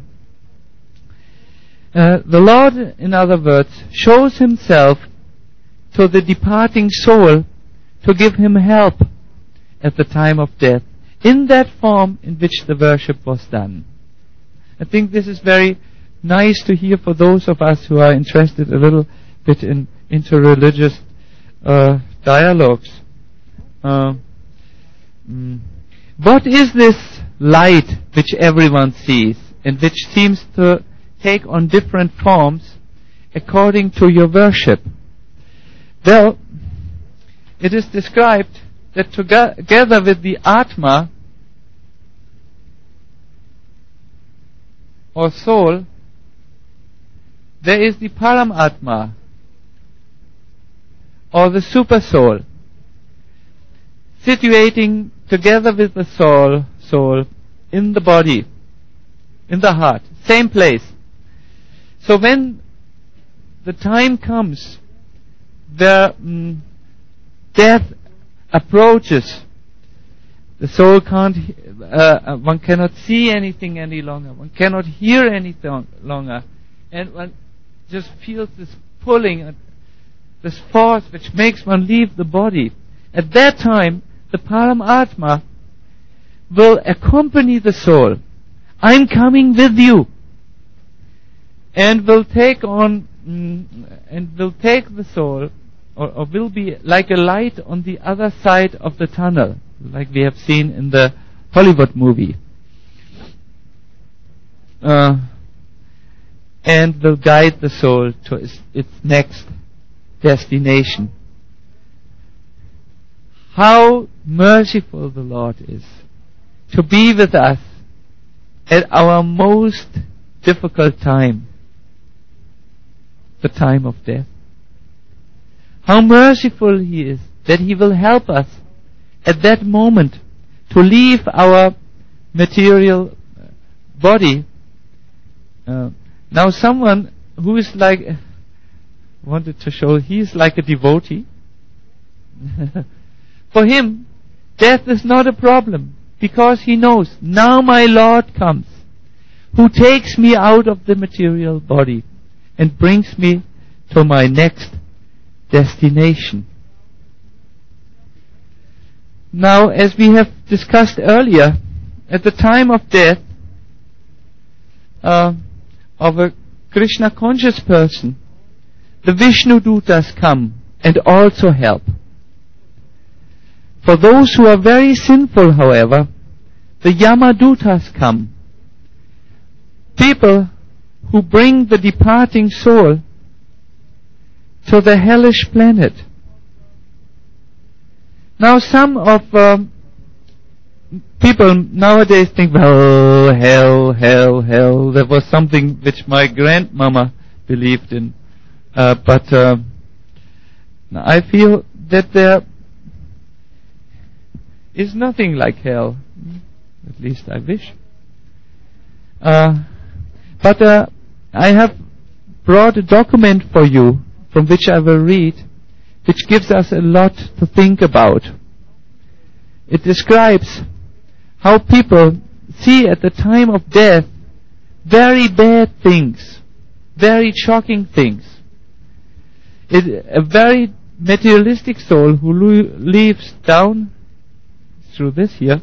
Uh, the Lord, in other words, shows himself to the departing soul to give him help at the time of death, in that form in which the worship was done. I think this is very nice to hear for those of us who are interested a little bit in interreligious uh, dialogues. Uh, mm, what is this light which everyone sees, and which seems to take on different forms according to your worship? Well, it is described that together with the Atma, or soul, there is the Paramatma, or the Super Soul, situating together with the soul, soul in the body, in the heart, same place. So when the time comes where mm, death approaches, the soul can't, uh, one cannot see anything any longer, one cannot hear anything longer, and one just feels this pulling, uh, this force which makes one leave the body. At that time, the Paramatma will accompany the soul. I'm coming with you. and will take on mm, and will take the soul, or, or will be like a light on the other side of the tunnel, like we have seen in the Hollywood movie, uh, and will guide the soul to its, its next destination. How merciful the Lord is to be with us at our most difficult time, the time of death. How merciful He is that He will help us at that moment to leave our material body. Uh, now someone who is like, wanted to show, he is like a devotee. For him, death is not a problem, because he knows, now my Lord comes, who takes me out of the material body and brings me to my next destination. Now, as we have discussed earlier, at the time of death uh, of a Krishna conscious person, the Vishnu Dutas come and also help. For those who are very sinful, however, the Yamadutas come. People who bring the departing soul to the hellish planet. Now some of um, people nowadays think, well, hell, hell, hell. That was something which my grandmama believed in. Uh, but uh, I feel that there is nothing like hell. At least I wish. Uh, but uh, I have brought a document for you from which I will read, which gives us a lot to think about. It describes how people see at the time of death very bad things, very shocking things. It, a very materialistic soul who lo- leaves down through this here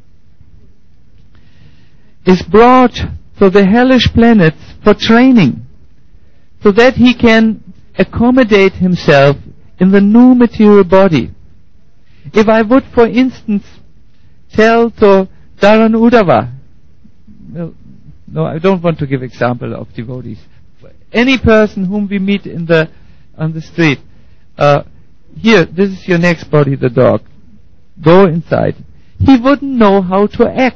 is brought to the hellish planets for training, so that he can accommodate himself in the new material body. If I would, for instance, tell to Dharan Uddhava, no, no, I don't want to give example of devotees, any person whom we meet in the on the street, uh, here, this is your next body, the dog. Go inside. He wouldn't know how to act.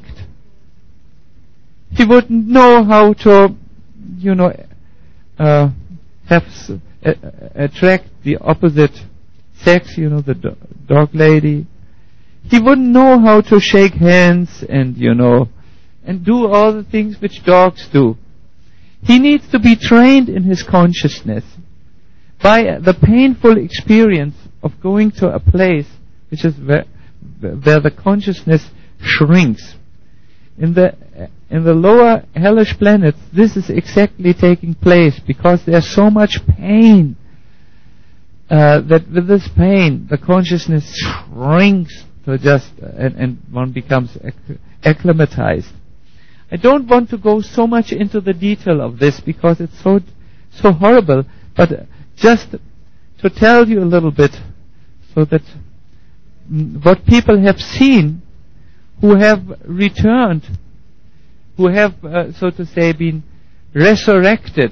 He wouldn't know how to, you know, uh, have s- a- a- attract the opposite sex, you know, the do- dog lady. He wouldn't know how to shake hands and, you know, and do all the things which dogs do. He needs to be trained in his consciousness by the painful experience of going to a place which is where, where the consciousness shrinks. In the in the lower hellish planets, this is exactly taking place because there's so much pain uh, that with this pain, the consciousness shrinks to just uh, and, and one becomes acc- acclimatized. I don't want to go so much into the detail of this because it's so so horrible, but uh, just to tell you a little bit, so that mm, what people have seen who have returned, who have, uh, so to say, been resurrected,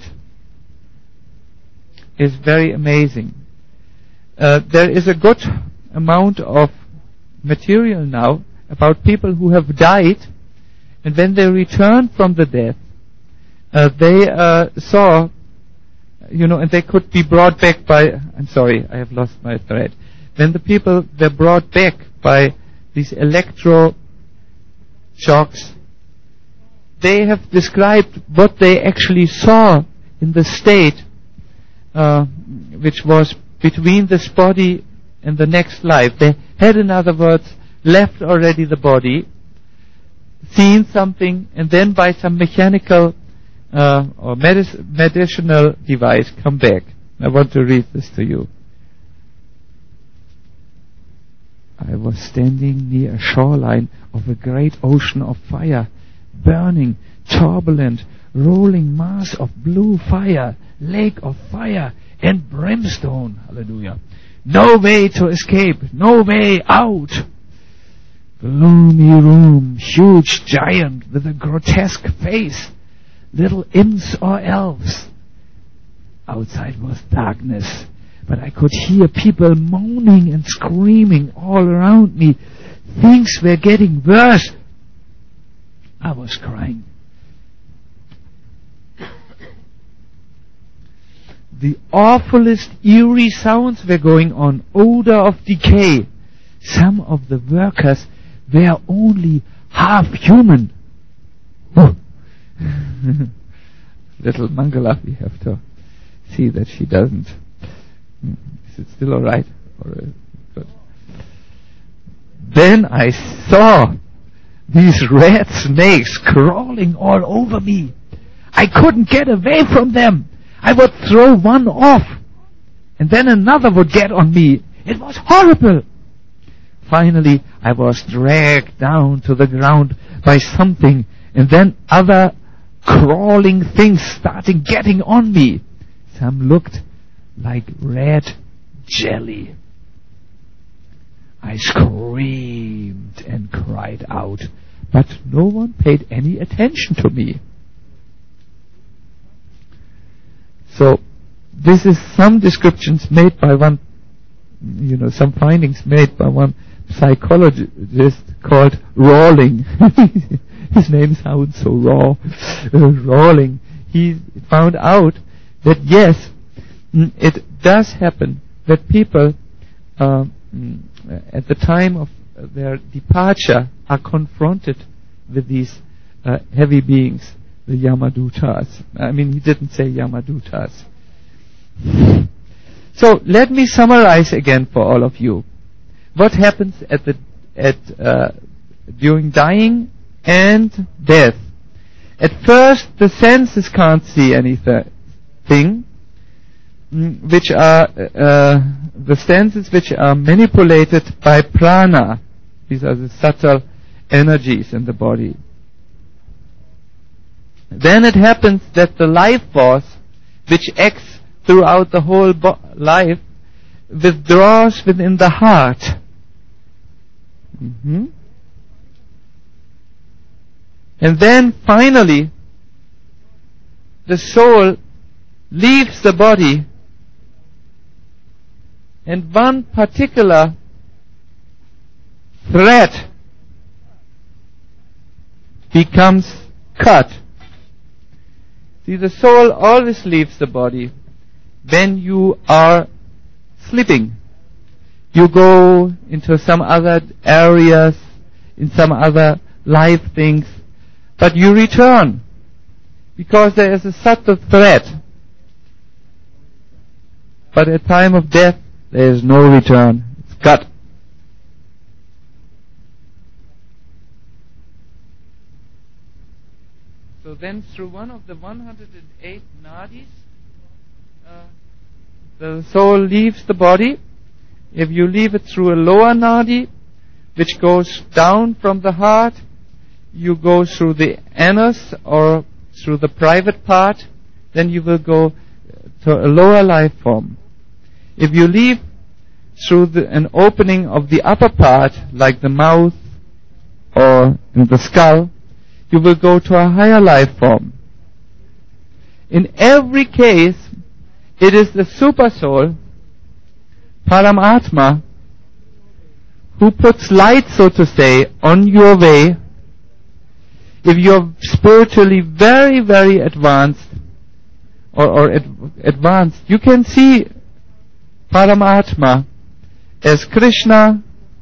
is very amazing. Uh, there is a good amount of material now about people who have died, and when they returned from the death, uh, they uh, saw, you know, and they could be brought back by, I'm sorry, I have lost my thread. When the people were brought back by these electro shocks, they have described what they actually saw in the state uh, which was between this body and the next life. They had, in other words, left already the body, seen something, and then by some mechanical uh, or medic- medicinal device come back. I want to read this to you. I was standing near a shoreline of a great ocean of fire, burning, turbulent, rolling mass of blue fire, lake of fire and brimstone. Hallelujah. No way to escape, no way out. Gloomy room, huge giant with a grotesque face, little imps or elves. Outside was darkness, but I could hear people moaning and screaming all around me. Things were getting worse. I was crying. The awfulest eerie sounds were going on, odor of decay. Some of the workers were only half human. Oh. Little Mangala, we have to see that she doesn't. Is it still all right? Or, uh, good. Then I saw these red snakes crawling all over me. I couldn't get away from them. I would throw one off, and then another would get on me. It was horrible. Finally, I was dragged down to the ground by something, and then other crawling things started getting on me. Some looked like red jelly. I screamed and cried out, but no one paid any attention to me. So, this is some descriptions made by one, you know, some findings made by one psychologist called Rawling. His name sounds so raw. Uh, Rawling. He found out that yes, it does happen that people uh, at the time of their departure are confronted with these uh, heavy beings, the Yamadutas. I mean, he didn't say Yamadutas. So let me summarize again for all of you. What happens at the at uh, during dying and death? At first, the senses can't see anything, which are uh, the senses which are manipulated by prana. These are the subtle energies in the body. Then it happens that the life force, which acts throughout the whole bo- life, withdraws within the heart. Mm-hmm. And then finally, the soul leaves the body, and one particular thread becomes cut. See, the soul always leaves the body when you are sleeping. You go into some other areas, in some other life things, but you return because there is a subtle thread. But at time of death, there is no return. It's cut. So then through one of the one hundred eight nadis, uh, the soul leaves the body. If you leave it through a lower nadi, which goes down from the heart, you go through the anus or through the private part, then you will go to a lower life form. If you leave through the, an opening of the upper part, like the mouth or in the skull, you will go to a higher life form. In every case, it is the super soul, Paramatma, who puts light, so to say, on your way. If you're spiritually very, very advanced, or, or ad- advanced, you can see Paramatma as Krishna,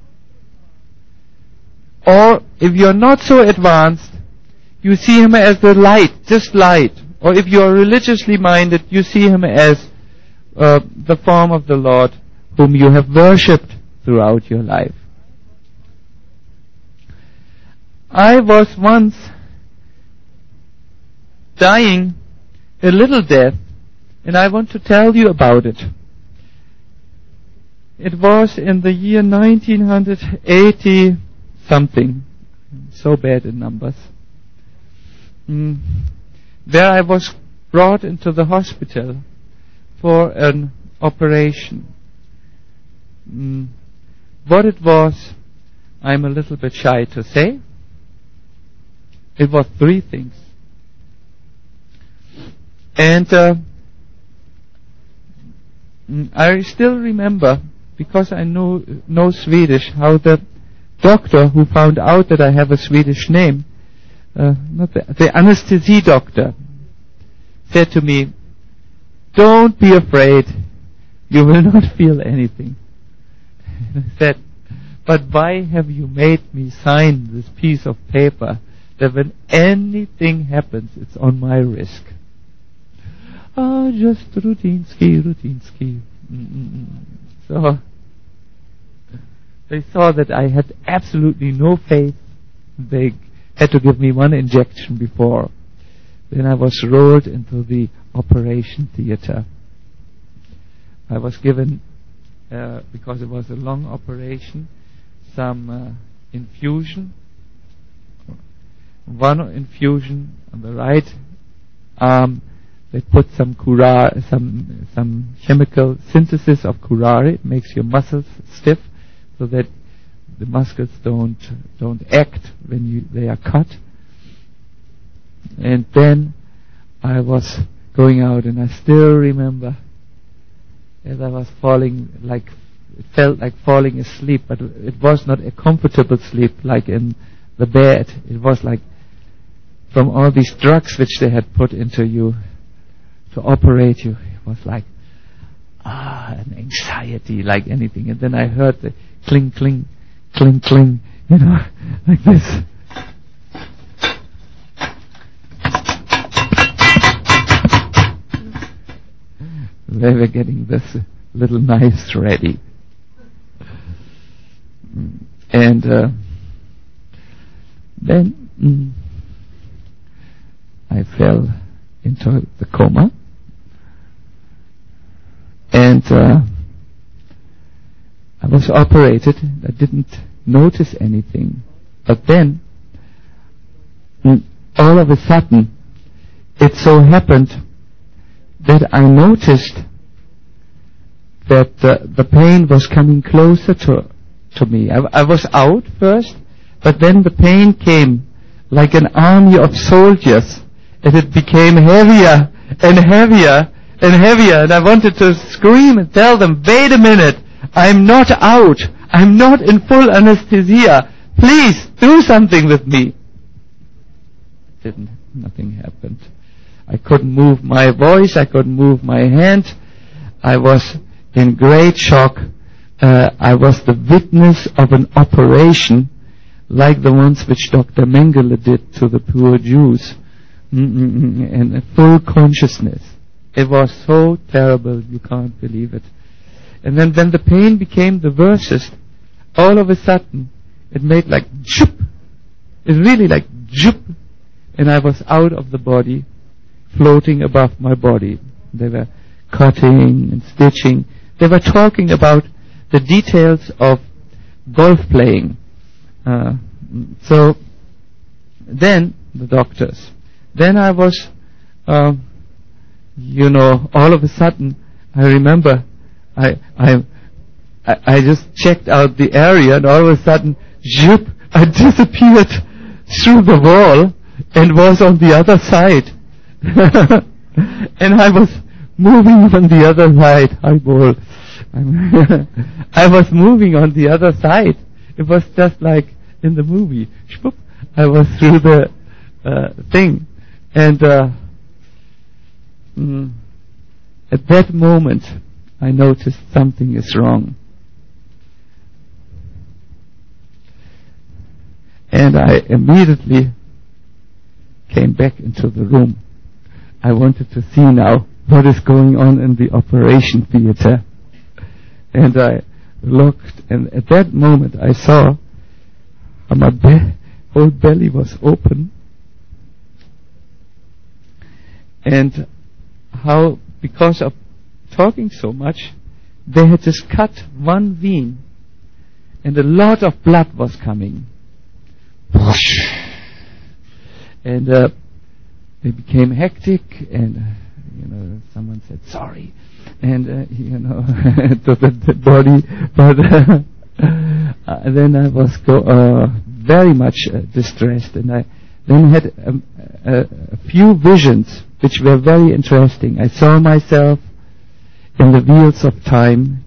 or if you're not so advanced, you see him as the light, just light. Or if you're religiously minded, you see him as uh, the form of the Lord whom you have worshipped throughout your life. I was once dying a little death, and I want to tell you about it. It was in the year nineteen eighty something. So bad in numbers. Mm. where I was brought into the hospital for an operation. Mm. What it was, I'm a little bit shy to say. It was three things. And uh, I still remember, because I know, know Swedish, how the doctor who found out that I have a Swedish name, uh, not the, the anesthesia doctor, said to me, "Don't be afraid, you will not feel anything." And I said, "But why have you made me sign this piece of paper that when anything happens, it's on my risk?" Oh, just routine ski, routine ski. Mm-mm. So they saw that I had absolutely no faith. They had to give me one injection before. Then I was rolled into the operation theater. I was given, uh, because it was a long operation, some uh, infusion. One infusion on the right arm. They put some curare, some some chemical synthesis of curare. It makes your muscles stiff, so that the muscles don't don't act when you they are cut. And then I was going out, and I still remember as I was falling, like it felt like falling asleep, but it was not a comfortable sleep like in the bed. It was like from all these drugs which they had put into you to operate you. It was like ah, an anxiety like anything. And then I heard the cling, cling, cling, cling, you know, like this. They were getting this little knives ready. And uh, then mm, I fell into the coma. And uh, I was operated. I didn't notice anything. But then, mm, all of a sudden, it so happened that I noticed that uh, the pain was coming closer to to me. I, I was out first, but then the pain came like an army of soldiers, and it became heavier and heavier and heavier, and I wanted to scream and tell them, "Wait a minute, I'm not out. I'm not in full anesthesia. Please do something with me." Didn't. Nothing happened. I couldn't move my voice. I couldn't move my hand. I was in great shock. Uh, I was the witness of an operation like the ones which Doctor Mengele did to the poor Jews, Mm-mm-mm. and a full consciousness. It was so terrible, you can't believe it. And then when the pain became the worst, all of a sudden it made like zoop. It really like zoop. And I was out of the body, floating above my body. They were cutting and stitching. They were talking about the details of golf playing. Uh, so then the doctors. Then I was, uh, you know, all of a sudden, I remember, I I I just checked out the area, and all of a sudden, zoop, I disappeared through the wall and was on the other side. And I was moving on the other side. I ball. I was moving on the other side. It was just like in the movie. I was through the uh, thing. And uh, mm, at that moment, I noticed something is wrong. And I immediately came back into the room. I wanted to see now what is going on in the operation theater. And I looked, and at that moment I saw how my be- whole belly was open, and how, because of talking so much, they had just cut one vein, and a lot of blood was coming. And uh, they became hectic, and uh, you know, someone said sorry, and uh, you know, to the, the body, but uh, uh, then I was go- uh, very much uh, distressed, and I then had um, a, a few visions which were very interesting. I saw myself in the wheels of time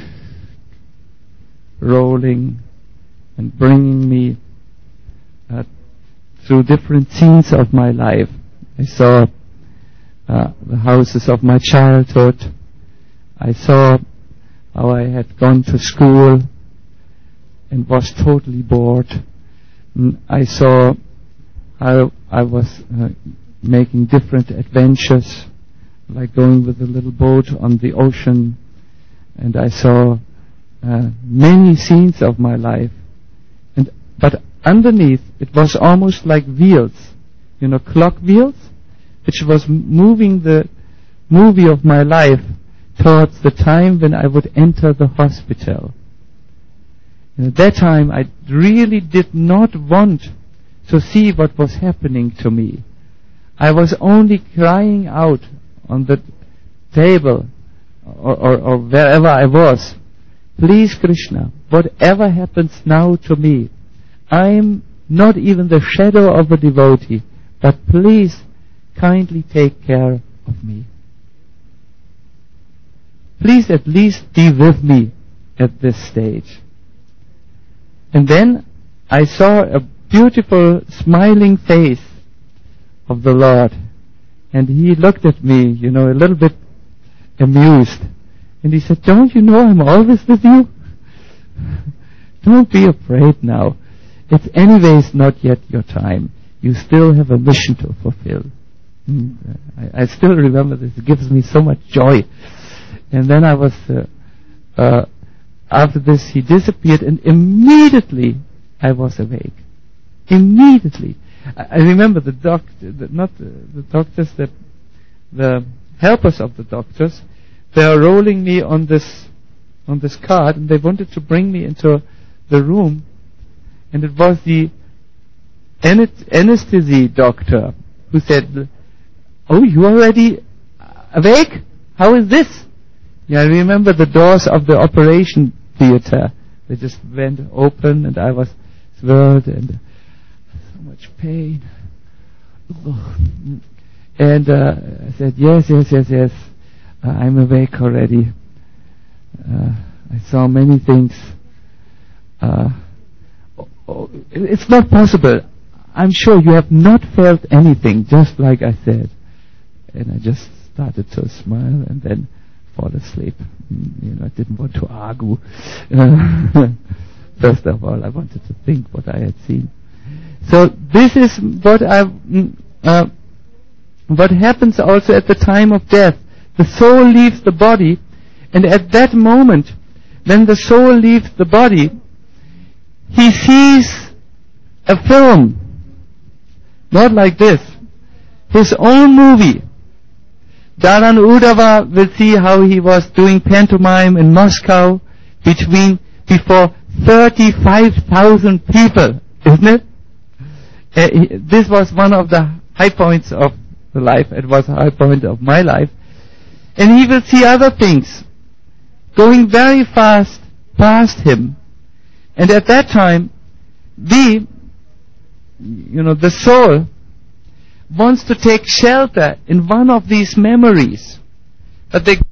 rolling and bringing me uh, through different scenes of my life. I saw uh, the houses of my childhood. I saw how I had gone to school and was totally bored. And I saw how I was uh, making different adventures, like going with a little boat on the ocean. And I saw uh, many scenes of my life. And but underneath, it was almost like wheels, you know, clock wheels, which was moving the movie of my life towards the time when I would enter the hospital. And at that time, I really did not want to see what was happening to me. I was only crying out on the table or, or, or wherever I was, please, Krishna, whatever happens now to me, I'm not even the shadow of a devotee, but please kindly take care of me. Please at least be with me at this stage. And then I saw a beautiful smiling face of the Lord, and he looked at me, you know, a little bit amused, and he said, don't you know I'm always with you? Don't be afraid now. It's anyways not yet your time. You still have a mission to fulfill. Mm, I, I still remember this. It gives me so much joy. And then I was, uh, uh, after this he disappeared, and immediately I was awake. Immediately. I, I remember the doctor, the, not the, the doctors, that the helpers of the doctors, they are rolling me on this, on this cart, and they wanted to bring me into the room, and it was the anesthesia doctor who said, oh, you already awake? How is this? Yeah, I remember the doors of the operation theater. They just went open, and I was swirled, and so much pain. And uh, I said, yes, yes, yes, yes, uh, I'm awake already. Uh, I saw many things. Uh, oh, it's not possible. I'm sure you have not felt anything, just like I said. And I just started to smile and then fall asleep. You know, I didn't want to argue. Uh, first of all, I wanted to think what I had seen. So this is what I, uh, what happens also at the time of death. The soul leaves the body, and at that moment, when the soul leaves the body, he sees a film, not like this, his own movie. Dharan Udava will see how he was doing pantomime in Moscow between before thirty-five thousand people, isn't it? Uh, he, this was one of the high points of the life. It was a high point of my life. And he will see other things going very fast past him. And at that time, we, you know, the soul wants to take shelter in one of these memories. But they